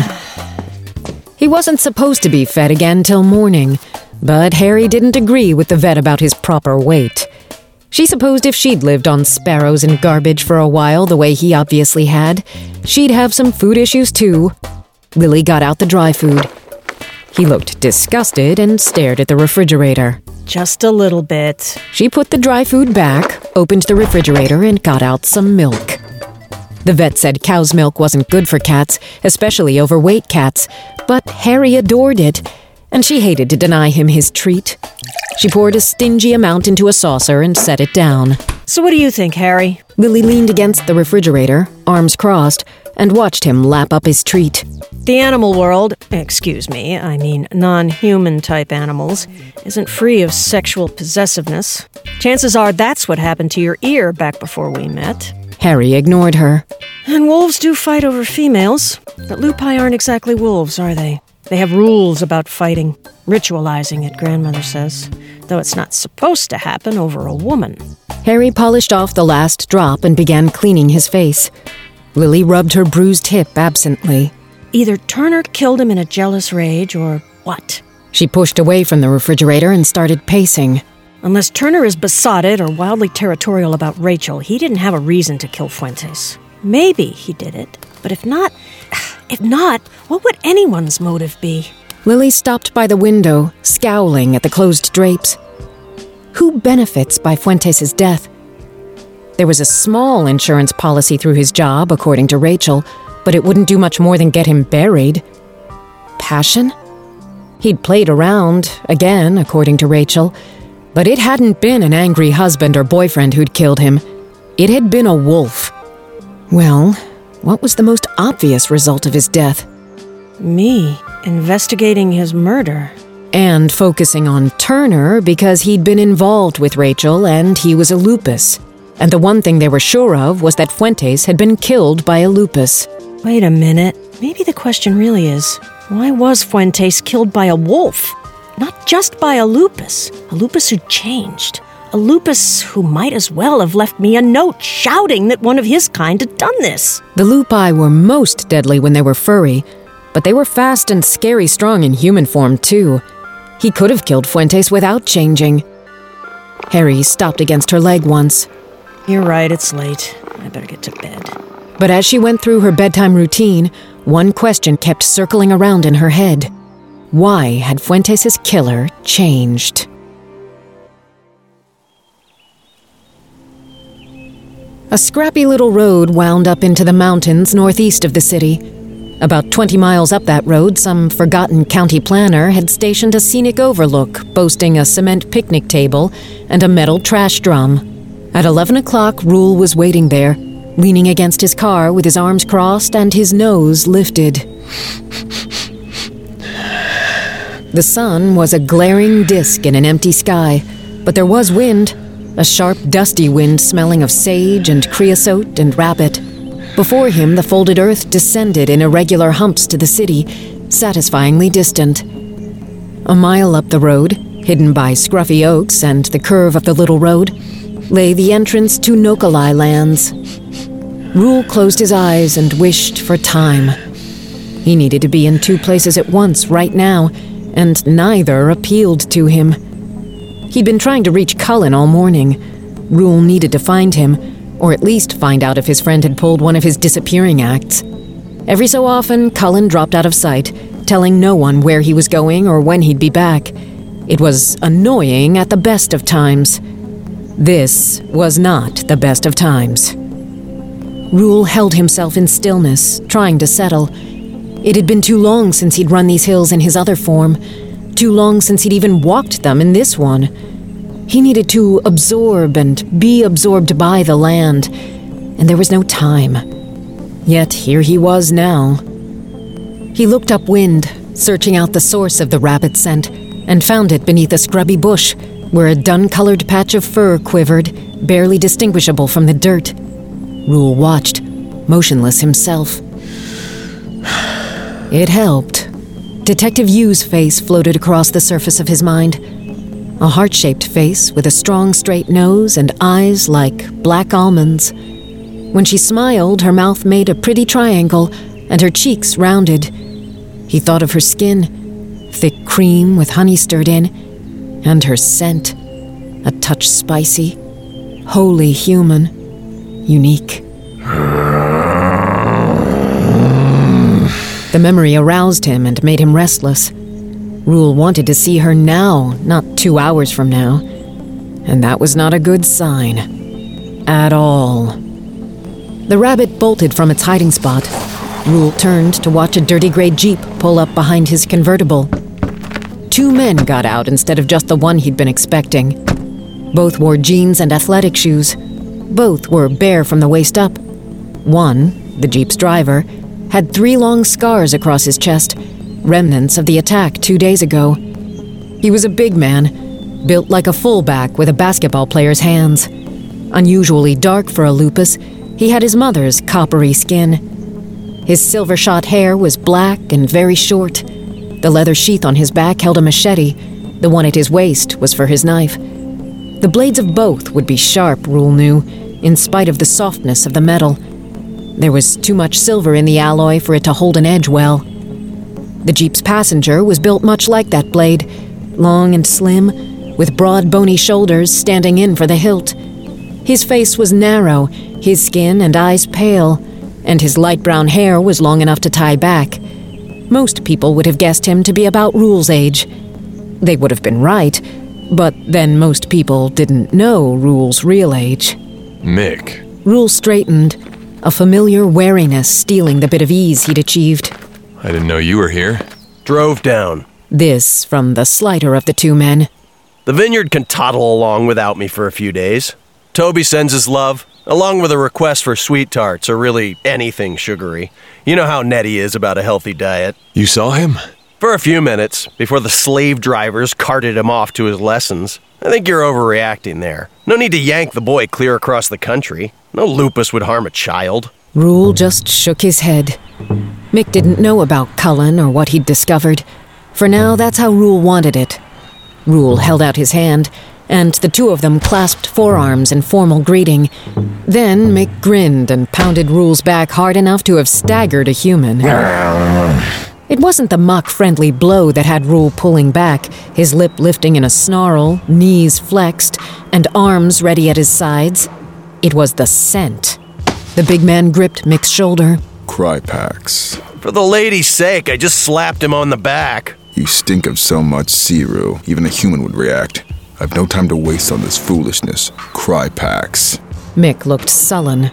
He wasn't supposed to be fed again till morning, but Harry didn't agree with the vet about his proper weight. She supposed if she'd lived on sparrows and garbage for a while the way he obviously had, she'd have some food issues too. Lily got out the dry food. He looked disgusted and stared at the refrigerator. Just a little bit. She put the dry food back, opened the refrigerator, and got out some milk. The vet said cow's milk wasn't good for cats, especially overweight cats, but Harry adored it, and she hated to deny him his treat. She poured a stingy amount into a saucer and set it down. So what do you think, Harry? Lily leaned against the refrigerator, arms crossed, and watched him lap up his treat. The animal world, non-human type animals, isn't free of sexual possessiveness. Chances are that's what happened to your ear back before we met. Harry ignored her. And wolves do fight over females, but Lupi aren't exactly wolves, are they? They have rules about fighting, ritualizing it, grandmother says, though it's not supposed to happen over a woman. Harry polished off the last drop and began cleaning his face. Lily rubbed her bruised hip absently. Either Turner killed him in a jealous rage, or what? She pushed away from the refrigerator and started pacing. Unless Turner is besotted or wildly territorial about Rachel, he didn't have a reason to kill Fuentes. Maybe he did it, but if not, what would anyone's motive be? Lily stopped by the window, scowling at the closed drapes. Who benefits by Fuentes' death? There was a small insurance policy through his job, according to Rachel, but it wouldn't do much more than get him buried. Passion? He'd played around, again, according to Rachel, but it hadn't been an angry husband or boyfriend who'd killed him. It had been a wolf. Well, what was the most obvious result of his death? Me, investigating his murder. And focusing on Turner because he'd been involved with Rachel and he was a lupus. And the one thing they were sure of was that Fuentes had been killed by a lupus. Wait a minute. Maybe the question really is, why was Fuentes killed by a wolf? Not just by a lupus who changed. A lupus who might as well have left me a note shouting that one of his kind had done this. The lupi were most deadly when they were furry, but they were fast and scary strong in human form, too. He could have killed Fuentes without changing. Harry stopped against her leg once. You're right, it's late. I better get to bed. But as she went through her bedtime routine, one question kept circling around in her head. Why had Fuentes' killer changed? A scrappy little road wound up into the mountains northeast of the city. About 20 miles up that road, some forgotten county planner had stationed a scenic overlook boasting a cement picnic table and a metal trash drum. At 11 o'clock, Rule was waiting there, leaning against his car with his arms crossed and his nose lifted. The sun was a glaring disk in an empty sky, but there was wind. A sharp, dusty wind smelling of sage and creosote and rabbit. Before him, the folded earth descended in irregular humps to the city, satisfyingly distant. A mile up the road, hidden by scruffy oaks and the curve of the little road, lay the entrance to Nokalai lands. Rule closed his eyes and wished for time. He needed to be in two places at once right now, and neither appealed to him. He'd been trying to reach Cullen all morning. Rule needed to find him, or at least find out if his friend had pulled one of his disappearing acts. Every so often, Cullen dropped out of sight, telling no one where he was going or when he'd be back. It was annoying at the best of times. This was not the best of times. Rule held himself in stillness, trying to settle. It had been too long since he'd run these hills in his other form. Too long since he'd even walked them in this one. He needed to absorb and be absorbed by the land, and there was no time. Yet here he was now. He looked upwind, searching out the source of the rabbit scent, and found it beneath a scrubby bush, where a dun-colored patch of fur quivered, barely distinguishable from the dirt. Rule watched, motionless himself. It helped. Detective Yu's face floated across the surface of his mind. A heart-shaped face with a strong, straight nose and eyes like black almonds. When she smiled, her mouth made a pretty triangle and her cheeks rounded. He thought of her skin, thick cream with honey stirred in, and her scent, a touch spicy, wholly human, unique. The memory aroused him and made him restless. Rule wanted to see her now, not 2 hours from now. And that was not a good sign. At all. The rabbit bolted from its hiding spot. Rule turned to watch a dirty gray Jeep pull up behind his convertible. 2 men got out instead of just the one he'd been expecting. Both wore jeans and athletic shoes. Both were bare from the waist up. One, the Jeep's driver, had 3 long scars across his chest, remnants of the attack 2 days ago. He was a big man, built like a fullback with a basketball player's hands. Unusually dark for a lupus, he had his mother's coppery skin. His silver-shot hair was black and very short. The leather sheath on his back held a machete. The one at his waist was for his knife. The blades of both would be sharp, Rule knew, in spite of the softness of the metal. There was too much silver in the alloy for it to hold an edge well. The Jeep's passenger was built much like that blade, long and slim, with broad bony shoulders standing in for the hilt. His face was narrow, his skin and eyes pale, and his light brown hair was long enough to tie back. Most people would have guessed him to be about Rule's age. They would have been right, but then most people didn't know Rule's real age. Mick. Rule straightened, a familiar wariness stealing the bit of ease he'd achieved. I didn't know you were here. Drove down. This from the slighter of the 2 men. The vineyard can toddle along without me for a few days. Toby sends his love, along with a request for sweet tarts, or really anything sugary. You know how Nettie is about a healthy diet. You saw him? For a few minutes, before the slave drivers carted him off to his lessons. I think you're overreacting there. No need to yank the boy clear across the country. No lupus would harm a child. Rule just shook his head. Mick didn't know about Cullen or what he'd discovered. For now, that's how Rule wanted it. Rule held out his hand, and the two of them clasped forearms in formal greeting. Then Mick grinned and pounded Rule's back hard enough to have staggered a human. It wasn't the mock-friendly blow that had Rule pulling back, his lip lifting in a snarl, knees flexed, and arms ready at his sides. It was the scent. The big man gripped Mick's shoulder. Krypax. For the lady's sake, I just slapped him on the back. You stink of so much, Siru. Even a human would react. I've no time to waste on this foolishness. Krypax. Mick looked sullen.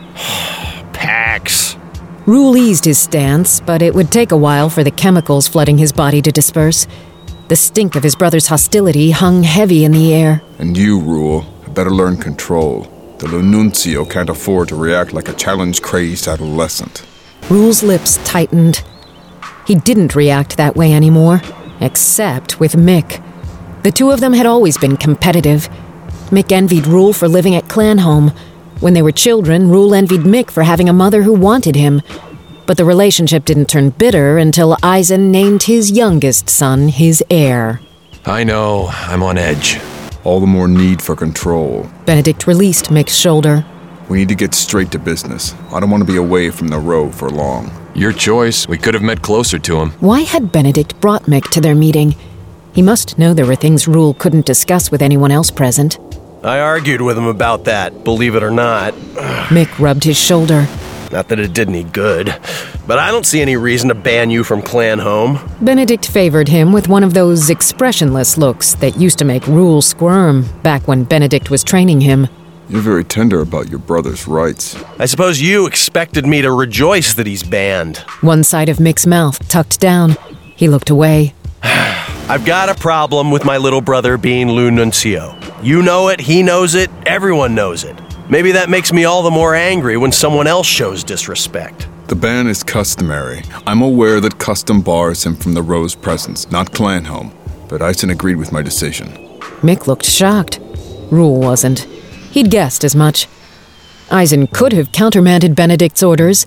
Pax. Rule eased his stance, but it would take a while for the chemicals flooding his body to disperse. The stink of his brother's hostility hung heavy in the air. And you, Rule, had better learn control. The Lununcio can't afford to react like a challenge-crazed adolescent. Rule's lips tightened. He didn't react that way anymore, except with Mick. The two of them had always been competitive. Mick envied Rule for living at Clanhome. When they were children, Rule envied Mick for having a mother who wanted him. But the relationship didn't turn bitter until Eisen named his youngest son his heir. I know, I'm on edge. All the more need for control. Benedict released Mick's shoulder. We need to get straight to business. I don't want to be away from the row for long. Your choice. We could have met closer to him. Why had Benedict brought Mick to their meeting? He must know there were things Rule couldn't discuss with anyone else present. I argued with him about that, believe it or not. Mick rubbed his shoulder. Not that it did any good, but I don't see any reason to ban you from Clanhome. Benedict favored him with one of those expressionless looks that used to make Rule squirm back when Benedict was training him. You're very tender about your brother's rights. I suppose you expected me to rejoice that he's banned. One side of Mick's mouth tucked down. He looked away. I've got a problem with my little brother being Lununcio. You know it, he knows it, everyone knows it. Maybe that makes me all the more angry when someone else shows disrespect. The ban is customary. I'm aware that custom bars him from the Rose presence, not Clanhome, but Eisen agreed with my decision. Mick looked shocked. Rule wasn't. He'd guessed as much. Eisen could have countermanded Benedict's orders,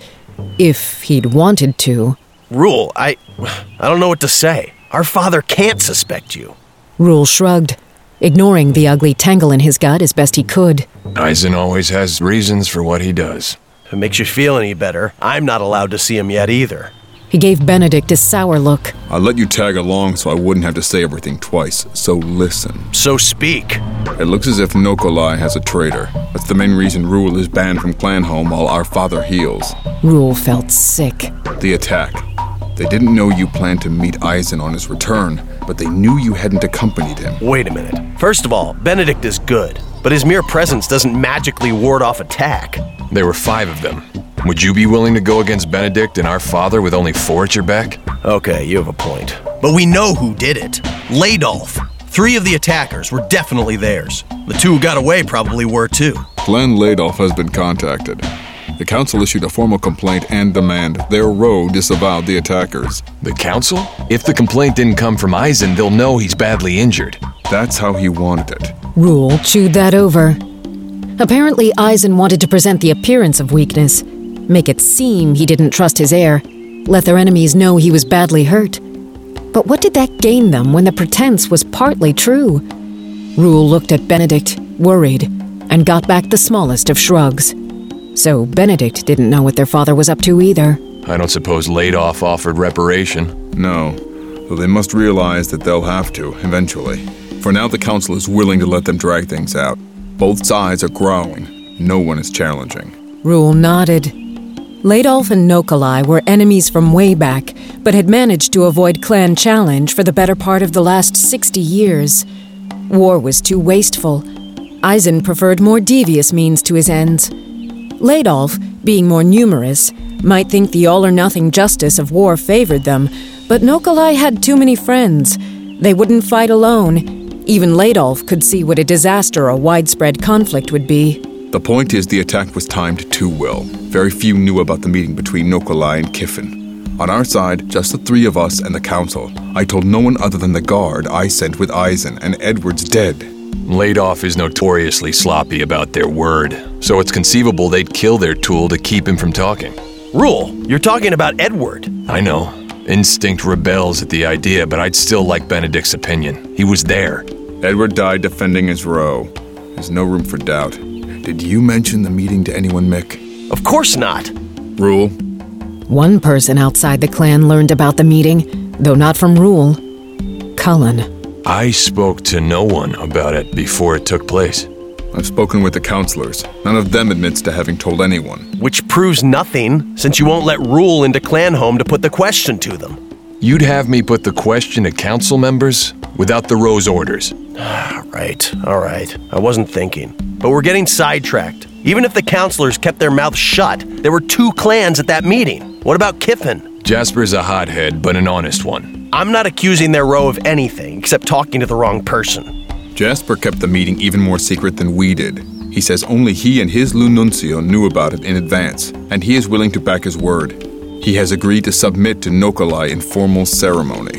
if he'd wanted to. Rule, I don't know what to say. Our father can't suspect you. Rule shrugged, ignoring the ugly tangle in his gut as best he could. Eisen always has reasons for what he does. If it makes you feel any better, I'm not allowed to see him yet either. He gave Benedict a sour look. I let you tag along so I wouldn't have to say everything twice, so listen. So speak. It looks as if Nokolai has a traitor. That's the main reason Rule is banned from Clanhome while our father heals. Rule felt sick. The attack. They didn't know you planned to meet Eisen on his return, but they knew you hadn't accompanied him. Wait a minute. First of all, Benedict is good, but his mere presence doesn't magically ward off attack. There were 5 of them. Would you be willing to go against Benedict and our father with only 4 at your back? Okay, you have a point. But we know who did it. Laidolf. 3 of the attackers were definitely theirs. The 2 who got away probably were too. Glenn Laidolf has been contacted. The council issued a formal complaint and demand their row disavowed the attackers. The council? If the complaint didn't come from Eisen, they'll know he's badly injured. That's how he wanted it. Rule chewed that over. Apparently, Eisen wanted to present the appearance of weakness, make it seem he didn't trust his heir, let their enemies know he was badly hurt. But what did that gain them when the pretense was partly true? Rule looked at Benedict, worried, and got back the smallest of shrugs. So Benedict didn't know what their father was up to either. I don't suppose Laidolf offered reparation. No, though they must realize that they'll have to, eventually. For now, the council is willing to let them drag things out. Both sides are growling. No one is challenging. Rule nodded. Laidolf and Nokolai were enemies from way back, but had managed to avoid clan challenge for the better part of the last 60 years. War was too wasteful. Eisen preferred more devious means to his ends. Laidolf, being more numerous, might think the all-or-nothing justice of war favored them, but Nokolai had too many friends. They wouldn't fight alone. Even Laidolf could see what a disaster a widespread conflict would be. The point is the attack was timed too well. Very few knew about the meeting between Nokolai and Kiffin. On our side, just the 3 of us and the council. I told no one other than the guard I sent with Eisen, and Edward's dead. Laidolf is notoriously sloppy about their word, so it's conceivable they'd kill their tool to keep him from talking. Rule, you're talking about Edward. I know. Instinct rebels at the idea, but I'd still like Benedict's opinion. He was there. Edward died defending his row. There's no room for doubt. Did you mention the meeting to anyone, Mick? Of course not. Rule? One person outside the clan learned about the meeting, though not from Rule. Cullen. I spoke to no one about it before it took place. I've spoken with the counselors. None of them admits to having told anyone. Which proves nothing, since you won't let Rule into Clanhome to put the question to them. You'd have me put the question to council members without the Rose orders. All right. I wasn't thinking. But we're getting sidetracked. Even if the counselors kept their mouths shut, there were 2 clans at that meeting. What about Kiffin? Jasper's a hothead, but an honest one. I'm not accusing their row of anything, except talking to the wrong person. Jasper kept the meeting even more secret than we did. He says only he and his Lununcio knew about it in advance, and he is willing to back his word. He has agreed to submit to Nokolai in formal ceremony.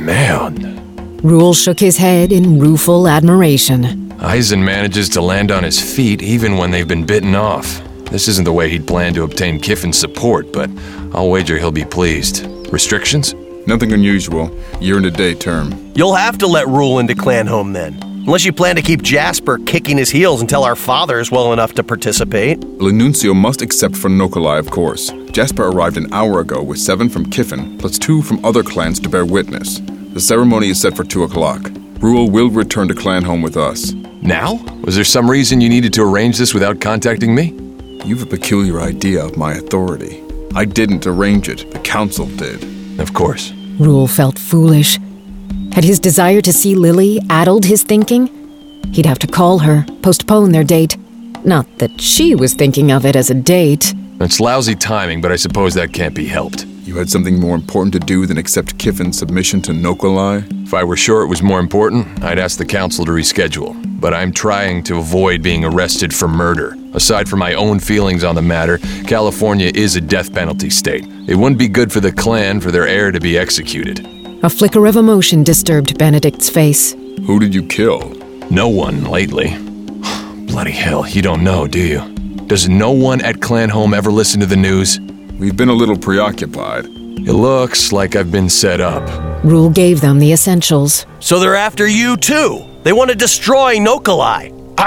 Man. Rule shook his head in rueful admiration. Eisen manages to land on his feet even when they've been bitten off. This isn't the way he'd planned to obtain Kiffin's support, but I'll wager he'll be pleased. Restrictions? Nothing unusual. Year and a day term. You'll have to let Rule into Clanhome then. Unless you plan to keep Jasper kicking his heels until our father is well enough to participate. Lununcio must accept for Nokolai, of course. Jasper arrived an hour ago with 7 from Kiffin, plus 2 from other clans to bear witness. The ceremony is set for 2 o'clock. Rule will return to Clanhome with us. Now? Was there some reason you needed to arrange this without contacting me? You've a peculiar idea of my authority. I didn't arrange it. The council did. Of course. Rule felt foolish. Had his desire to see Lily addled his thinking? He'd have to call her, postpone their date. Not that she was thinking of it as a date. It's lousy timing, but I suppose that can't be helped. You had something more important to do than accept Kiffin's submission to Nokolai? If I were sure it was more important, I'd ask the council to reschedule. But I'm trying to avoid being arrested for murder. Aside from my own feelings on the matter, California is a death penalty state. It wouldn't be good for the clan for their heir to be executed. A flicker of emotion disturbed Benedict's face. Who did you kill? No one lately. Bloody hell, you don't know, do you? Does no one at Clanhome ever listen to the news? We've been a little preoccupied. It looks like I've been set up. Rule gave them the essentials. So they're after you too. They want to destroy Nokolai.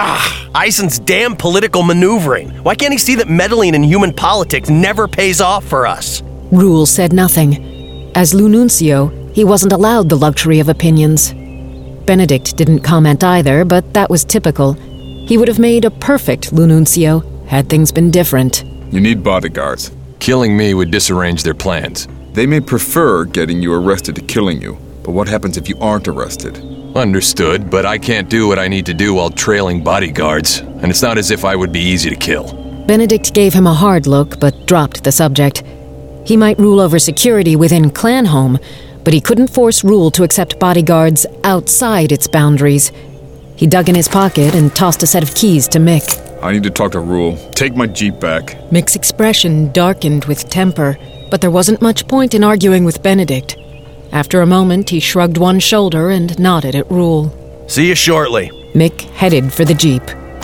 Eisen's damn political maneuvering. Why can't he see that meddling in human politics never pays off for us? Rule said nothing. As Lununcio, he wasn't allowed the luxury of opinions. Benedict didn't comment either, but that was typical. He would have made a perfect Lununcio had things been different. You need bodyguards. Killing me would disarrange their plans. They may prefer getting you arrested to killing you, but what happens if you aren't arrested? Understood, but I can't do what I need to do while trailing bodyguards, and it's not as if I would be easy to kill. Benedict gave him a hard look, but dropped the subject. He might rule over security within Clanhome, but he couldn't force Rule to accept bodyguards outside its boundaries. He dug in his pocket and tossed a set of keys to Mick. I need to talk to Rule. Take my Jeep back. Mick's expression darkened with temper, but there wasn't much point in arguing with Benedict. After a moment, he shrugged one shoulder and nodded at Rule. See you shortly. Mick headed for the Jeep.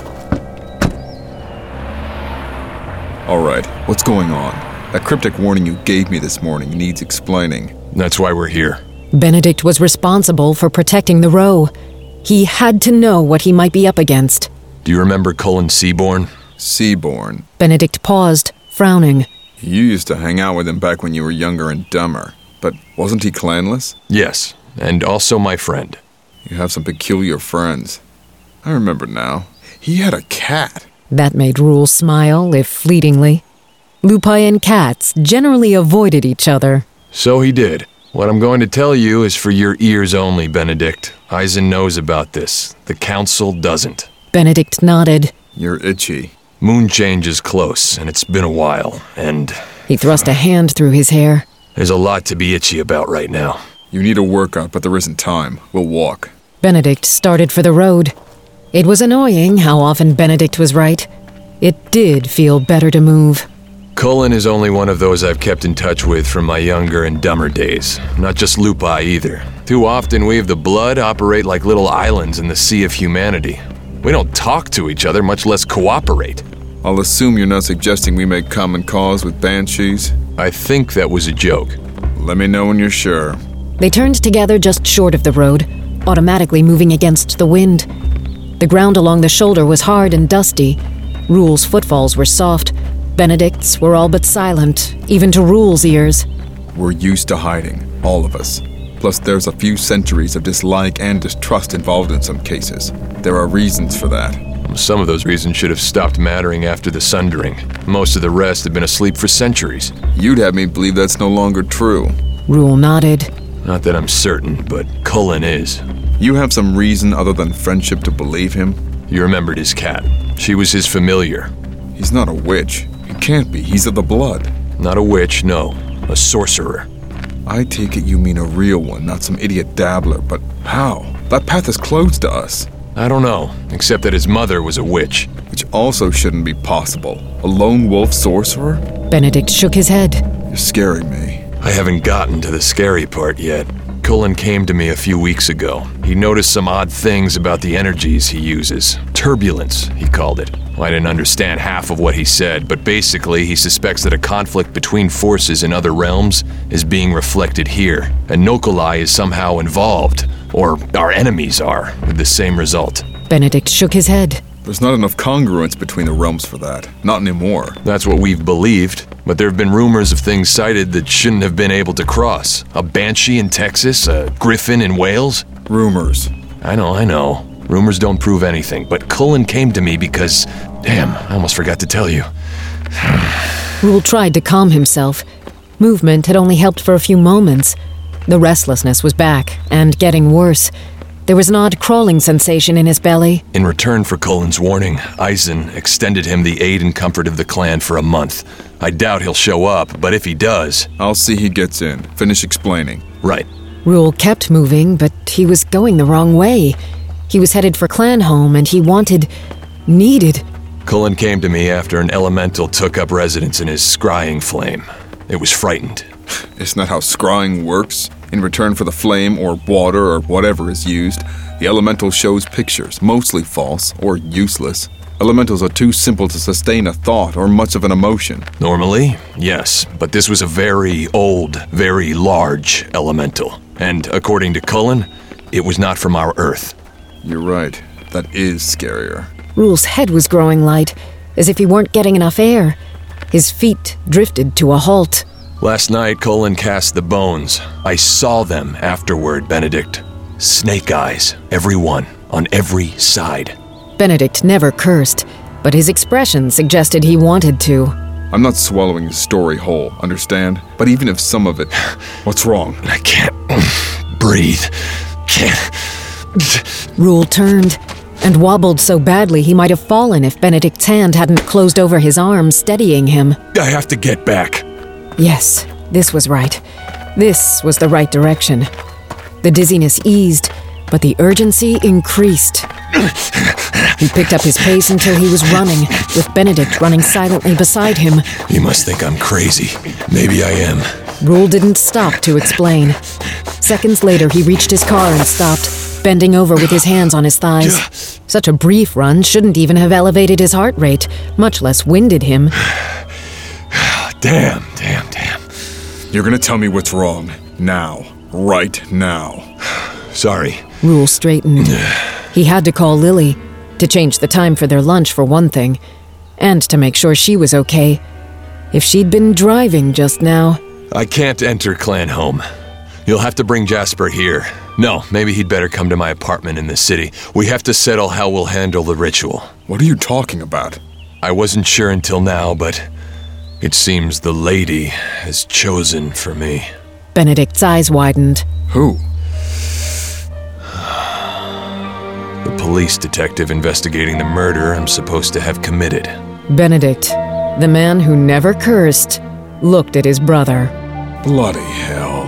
All right, what's going on? That cryptic warning you gave me this morning needs explaining. That's why we're here. Benedict was responsible for protecting the row. He had to know what he might be up against. Do you remember Cullen Seaborn? Seaborn. Benedict paused, frowning. You used to hang out with him back when you were younger and dumber. But wasn't he clanless? Yes, and also my friend. You have some peculiar friends. I remember now. He had a cat. That made Rule smile, if fleetingly. Lupai and cats generally avoided each other. So he did. What I'm going to tell you is for your ears only, Benedict. Eisen knows about this. The council doesn't. Benedict nodded. You're itchy. Moon change is close, and it's been a while, and... He thrust a hand through his hair. There's a lot to be itchy about right now. You need a workout, but there isn't time. We'll walk. Benedict started for the road. It was annoying how often Benedict was right. It did feel better to move. Cullen is only one of those I've kept in touch with from my younger and dumber days. Not just Lupai either. Too often we of the blood operate like little islands in the sea of humanity. We don't talk to each other, much less cooperate. I'll assume you're not suggesting we make common cause with banshees? I think that was a joke. Let me know when you're sure. They turned together just short of the road, automatically moving against the wind. The ground along the shoulder was hard and dusty. Rule's footfalls were soft. Benedict's were all but silent, even to Rule's ears. We're used to hiding, all of us. Plus, there's a few centuries of dislike and distrust involved in some cases. There are reasons for that. Some of those reasons should have stopped mattering after the Sundering. Most of the rest have been asleep for centuries. You'd have me believe that's no longer true. Rule nodded. Not that I'm certain, but Cullen is. You have some reason other than friendship to believe him? You remembered his cat. She was his familiar. He's not a witch. He can't be. He's of the blood. Not a witch, no. A sorcerer. I take it you mean a real one, not some idiot dabbler, but how? That path is closed to us. I don't know, except that his mother was a witch. Which also shouldn't be possible. A lone wolf sorcerer? Benedict shook his head. You're scaring me. I haven't gotten to the scary part yet. Cullen came to me a few weeks ago. He noticed some odd things about the energies he uses. Turbulence, he called it. I didn't understand half of what he said, but basically he suspects that a conflict between forces in other realms is being reflected here, and Nokolai is somehow involved, or our enemies are, with the same result. Benedict shook his head. There's not enough congruence between the realms for that. Not anymore. That's what we've believed, but there have been rumors of things sighted that shouldn't have been able to cross. A banshee in Texas, a griffin in Wales. Rumors. I know. Rumors don't prove anything, but Cullen came to me because... Damn, I almost forgot to tell you. Rule tried to calm himself. Movement had only helped for a few moments. The restlessness was back, and getting worse. There was an odd crawling sensation in his belly. In return for Cullen's warning, Eisen extended him the aid and comfort of the clan for a month. I doubt he'll show up, but if he does... I'll see he gets in. Finish explaining. Right. Rule kept moving, but he was going the wrong way. He was headed for Clanholm, and he needed... Cullen came to me after an elemental took up residence in his scrying flame. It was frightened. Isn't that how scrying works? In return for the flame or water or whatever is used, the elemental shows pictures, mostly false or useless. Elementals are too simple to sustain a thought or much of an emotion. Normally, yes, but this was a very old, very large elemental. And according to Cullen, it was not from our Earth. You're right. That is scarier. Rule's head was growing light, as if he weren't getting enough air. His feet drifted to a halt. Last night, Cullen cast the bones. I saw them afterward, Benedict. Snake eyes, every one, on every side. Benedict never cursed, but his expression suggested he wanted to. I'm not swallowing the story whole, understand? But even if some of it... What's wrong? I can't breathe. Rule turned and wobbled so badly he might have fallen if Benedict's hand hadn't closed over his arm, steadying him. I have to get back. Yes, this was right. This was the right direction. The dizziness eased, but the urgency increased. He picked up his pace until he was running, with Benedict running silently beside him. You must think I'm crazy. Maybe I am. Rule didn't stop to explain. Seconds later, he reached his car and stopped, bending over with his hands on his thighs. Such a brief run shouldn't even have elevated his heart rate, much less winded him. Damn. You're gonna tell me what's wrong. Now. Right now. Sorry. Rule straightened. He had to call Lily, to change the time for their lunch for one thing, and to make sure she was okay. If she'd been driving just now... I can't enter Clanholm. You'll have to bring Jasper here. No, maybe he'd better come to my apartment in the city. We have to settle how we'll handle the ritual. What are you talking about? I wasn't sure until now, but it seems the lady has chosen for me. Benedict's eyes widened. Who? The police detective investigating the murder I'm supposed to have committed. Benedict, the man who never cursed, looked at his brother. Bloody hell.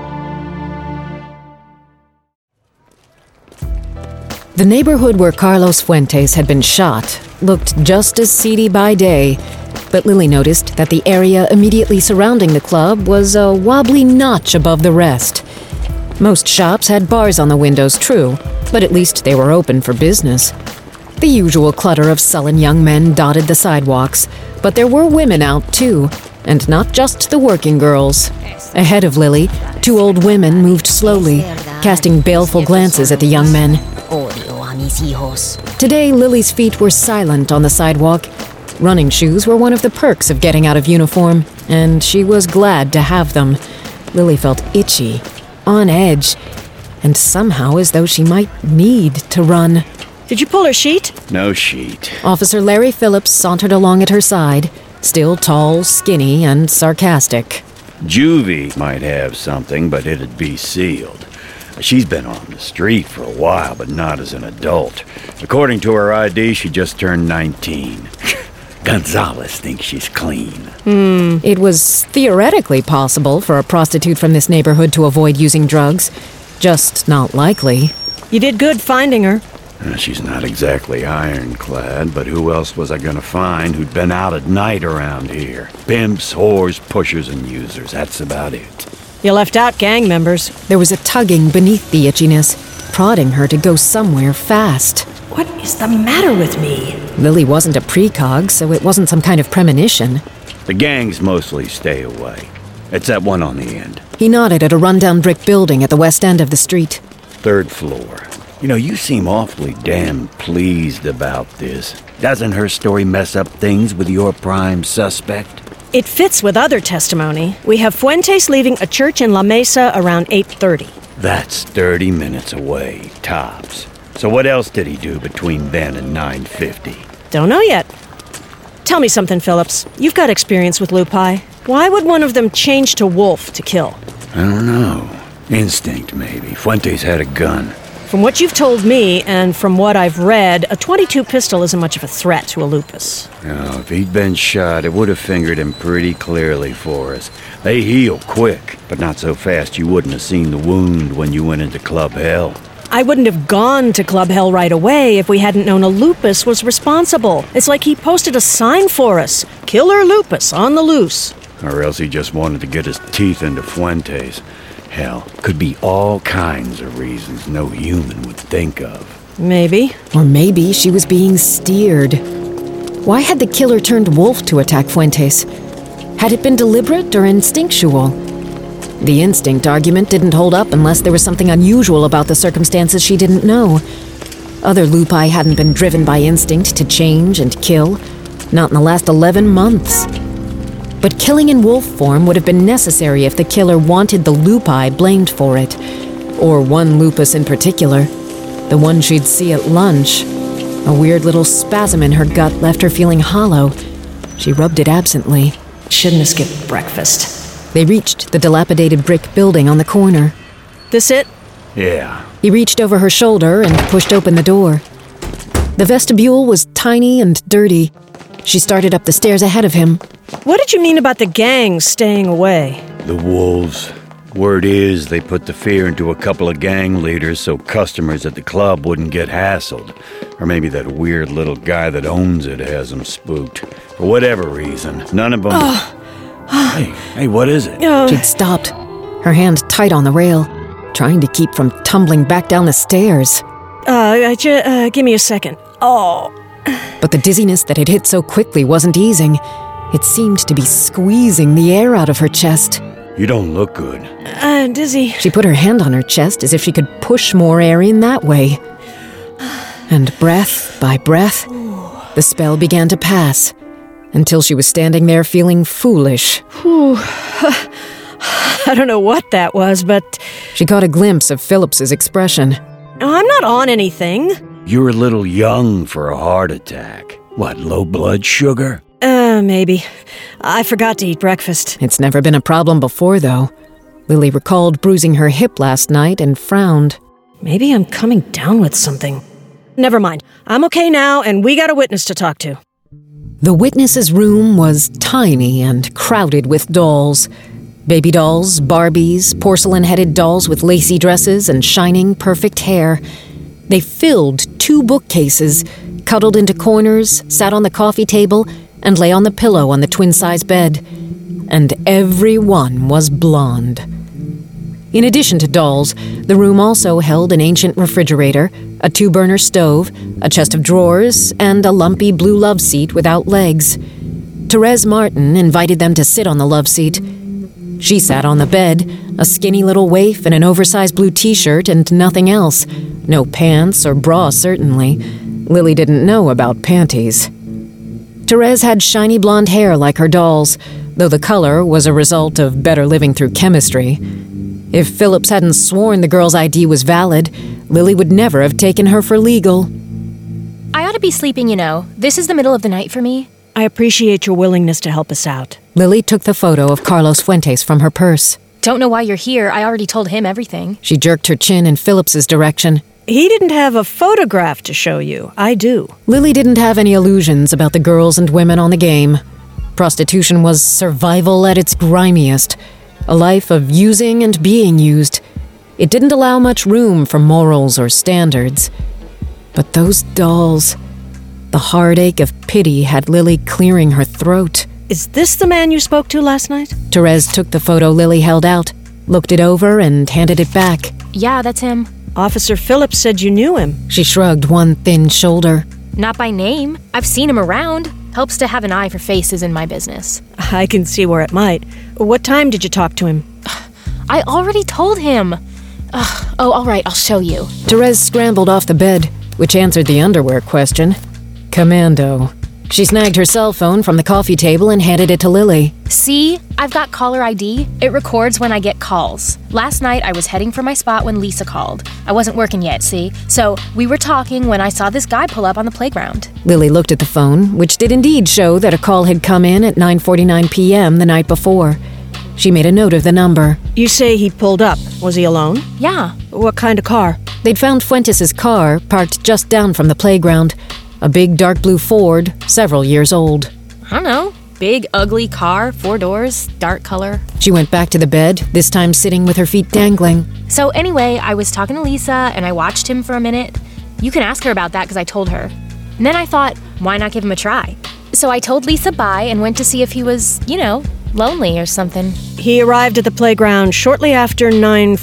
The neighborhood where Carlos Fuentes had been shot looked just as seedy by day, but Lily noticed that the area immediately surrounding the club was a wobbly notch above the rest. Most shops had bars on the windows, true, but at least they were open for business. The usual clutter of sullen young men dotted the sidewalks, but there were women out too, and not just the working girls. Ahead of Lily, two old women moved slowly, casting baleful glances at the young men. Today, Lily's feet were silent on the sidewalk. Running shoes were one of the perks of getting out of uniform, and she was glad to have them. Lily felt itchy, on edge, and somehow as though she might need to run. Did you pull her sheet? No sheet. Officer Larry Phillips sauntered along at her side, still tall, skinny, and sarcastic. Juvie might have something, but it'd be sealed. She's been on the street for a while, but not as an adult. According to her ID, she just turned 19. Gonzalez thinks she's clean. It was theoretically possible for a prostitute from this neighborhood to avoid using drugs. Just not likely. You did good finding her. She's not exactly ironclad, but who else was I gonna find who'd been out at night around here? Pimps, whores, pushers, and users. That's about it. You left out gang members. There was a tugging beneath the itchiness, prodding her to go somewhere fast. What is the matter with me? Lily wasn't a precog, so it wasn't some kind of premonition. The gangs mostly stay away. It's that one on the end. He nodded at a rundown brick building at the west end of the street. 3rd floor. You know, you seem awfully damn pleased about this. Doesn't her story mess up things with your prime suspect? It fits with other testimony. We have Fuentes leaving a church in La Mesa around 8:30. That's 30 minutes away, tops. So what else did he do between then and 9:50? Don't know yet. Tell me something, Phillips. You've got experience with Lupi. Why would one of them change to wolf to kill? I don't know. Instinct, maybe. Fuentes had a gun. From what you've told me, and from what I've read, a .22 pistol isn't much of a threat to a lupus. No, if he'd been shot, it would have fingered him pretty clearly for us. They heal quick, but not so fast you wouldn't have seen the wound when you went into Club Hell. I wouldn't have gone to Club Hell right away if we hadn't known a lupus was responsible. It's like he posted a sign for us. Killer lupus on the loose. Or else he just wanted to get his teeth into Fuentes. Hell, could be all kinds of reasons no human would think of. Maybe. Or maybe she was being steered. Why had the killer turned wolf to attack Fuentes? Had it been deliberate or instinctual? The instinct argument didn't hold up unless there was something unusual about the circumstances she didn't know. Other lupi hadn't been driven by instinct to change and kill. Not in the last 11 months. But killing in wolf form would have been necessary if the killer wanted the lupi blamed for it. Or one lupus in particular. The one she'd see at lunch. A weird little spasm in her gut left her feeling hollow. She rubbed it absently. Shouldn't have skipped breakfast. They reached the dilapidated brick building on the corner. This it? Yeah. He reached over her shoulder and pushed open the door. The vestibule was tiny and dirty. She started up the stairs ahead of him. What did you mean about the gang staying away? The wolves. Word is they put the fear into a couple of gang leaders so customers at the club wouldn't get hassled. Or maybe that weird little guy that owns it has them spooked. For whatever reason, none of them... Hey, what is it? She'd stopped, her hand tight on the rail, trying to keep from tumbling back down the stairs. Give me a second. Oh. But the dizziness that had hit so quickly wasn't easing. It seemed to be squeezing the air out of her chest. You don't look good. Dizzy. She put her hand on her chest as if she could push more air in that way. And breath by breath, the spell began to pass, until she was standing there feeling foolish. I don't know what that was, but... She caught a glimpse of Phillips's expression. I'm not on anything. You're a little young for a heart attack. What, low blood sugar? Maybe. I forgot to eat breakfast. It's never been a problem before, though. Lily recalled bruising her hip last night and frowned. Maybe I'm coming down with something. Never mind. I'm okay now, and we got a witness to talk to. The witness's room was tiny and crowded with dolls. Baby dolls, Barbies, porcelain-headed dolls with lacy dresses and shining, perfect hair. They filled 2 bookcases, cuddled into corners, sat on the coffee table, and lay on the pillow on the twin-size bed. And every one was blonde. In addition to dolls, the room also held an ancient refrigerator, a 2-burner stove, a chest of drawers, and a lumpy blue love seat without legs. Therese Martin invited them to sit on the love seat. She sat on the bed, a skinny little waif in an oversized blue t-shirt and nothing else. No pants or bra, certainly. Lily didn't know about panties. Therese had shiny blonde hair like her doll's, though the color was a result of better living through chemistry. If Phillips hadn't sworn the girl's ID was valid, Lily would never have taken her for legal. I ought to be sleeping, you know. This is the middle of the night for me. I appreciate your willingness to help us out. Lily took the photo of Carlos Fuentes from her purse. Don't know why you're here. I already told him everything. She jerked her chin in Phillips's direction. He didn't have a photograph to show you. I do. Lily didn't have any illusions about the girls and women on the game. Prostitution was survival at its grimiest, a life of using and being used. It didn't allow much room for morals or standards. But those dolls, the heartache of pity had Lily clearing her throat. Is this the man you spoke to last night? Therese took the photo Lily held out, looked it over, and handed it back. Yeah, that's him. Officer Phillips said you knew him. She shrugged one thin shoulder. Not by name. I've seen him around. Helps to have an eye for faces in my business. I can see where it might. What time did you talk to him? I already told him. Oh, all right, I'll show you. Therese scrambled off the bed, which answered the underwear question. Commando. She snagged her cell phone from the coffee table and handed it to Lily. See? I've got caller ID. It records when I get calls. Last night, I was heading for my spot when Lisa called. I wasn't working yet, see? So, we were talking when I saw this guy pull up on the playground. Lily looked at the phone, which did indeed show that a call had come in at 9:49 p.m. the night before. She made a note of the number. You say he pulled up. Was he alone? Yeah. What kind of car? They'd found Fuentes' car parked just down from the playground. A big dark blue Ford, several years old. I don't know. Big, ugly car, 4 doors, dark color. She went back to the bed, this time sitting with her feet dangling. So anyway, I was talking to Lisa, and I watched him for a minute. You can ask her about that because I told her. And then I thought, why not give him a try? So I told Lisa bye and went to see if he was, lonely or something. He arrived at the playground shortly after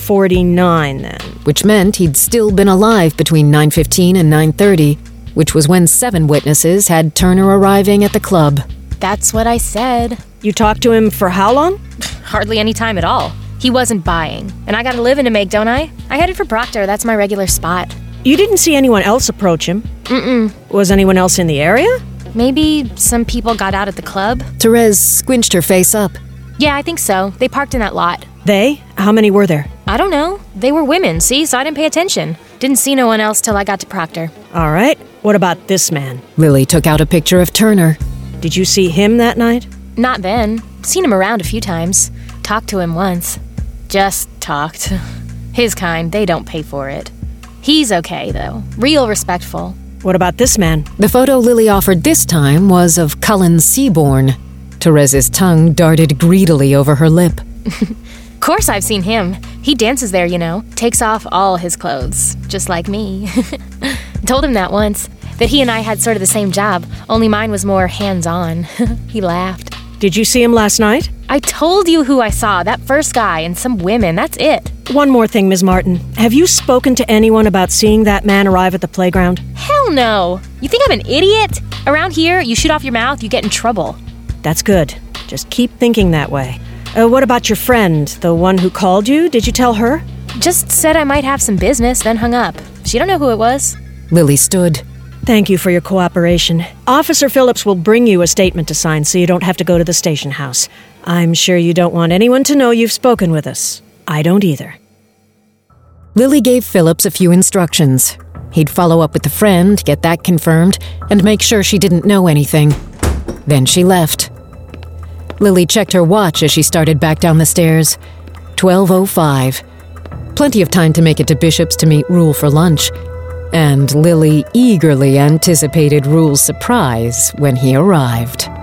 9:49 then. Which meant he'd still been alive between 9:15 and 9:30, which was when 7 witnesses had Turner arriving at the club. That's what I said. You talked to him for how long? Hardly any time at all. He wasn't buying. And I got a living to make, don't I? I headed for Proctor. That's my regular spot. You didn't see anyone else approach him? Mm-mm. Was anyone else in the area? Maybe some people got out at the club. Therese squinched her face up. Yeah, I think so. They parked in that lot. They? How many were there? I don't know. They were women, see? So I didn't pay attention. Didn't see no one else till I got to Proctor. All right. What about this man? Lily took out a picture of Turner. Did you see him that night? Not then. Seen him around a few times. Talked to him once. Just talked. His kind, they don't pay for it. He's okay, though. Real respectful. What about this man? The photo Lily offered this time was of Cullen Seaborn. Therese's tongue darted greedily over her lip. Course I've seen him. He dances there, Takes off all his clothes. Just like me. Told him that once. That he and I had sort of the same job, only mine was more hands-on. He laughed. Did you see him last night? I told you who I saw, that first guy and some women, that's it. One more thing, Ms. Martin. Have you spoken to anyone about seeing that man arrive at the playground? Hell no! You think I'm an idiot? Around here, you shoot off your mouth, you get in trouble. That's good. Just keep thinking that way. What about your friend, the one who called you? Did you tell her? Just said I might have some business, then hung up. She don't know who it was. Lily stood. Thank you for your cooperation. Officer Phillips will bring you a statement to sign so you don't have to go to the station house. I'm sure you don't want anyone to know you've spoken with us. I don't either. Lily gave Phillips a few instructions. He'd follow up with the friend, get that confirmed, and make sure she didn't know anything. Then she left. Lily checked her watch as she started back down the stairs. 12:05. Plenty of time to make it to Bishop's to meet Rule for lunch. And Lily eagerly anticipated Rule's surprise when he arrived.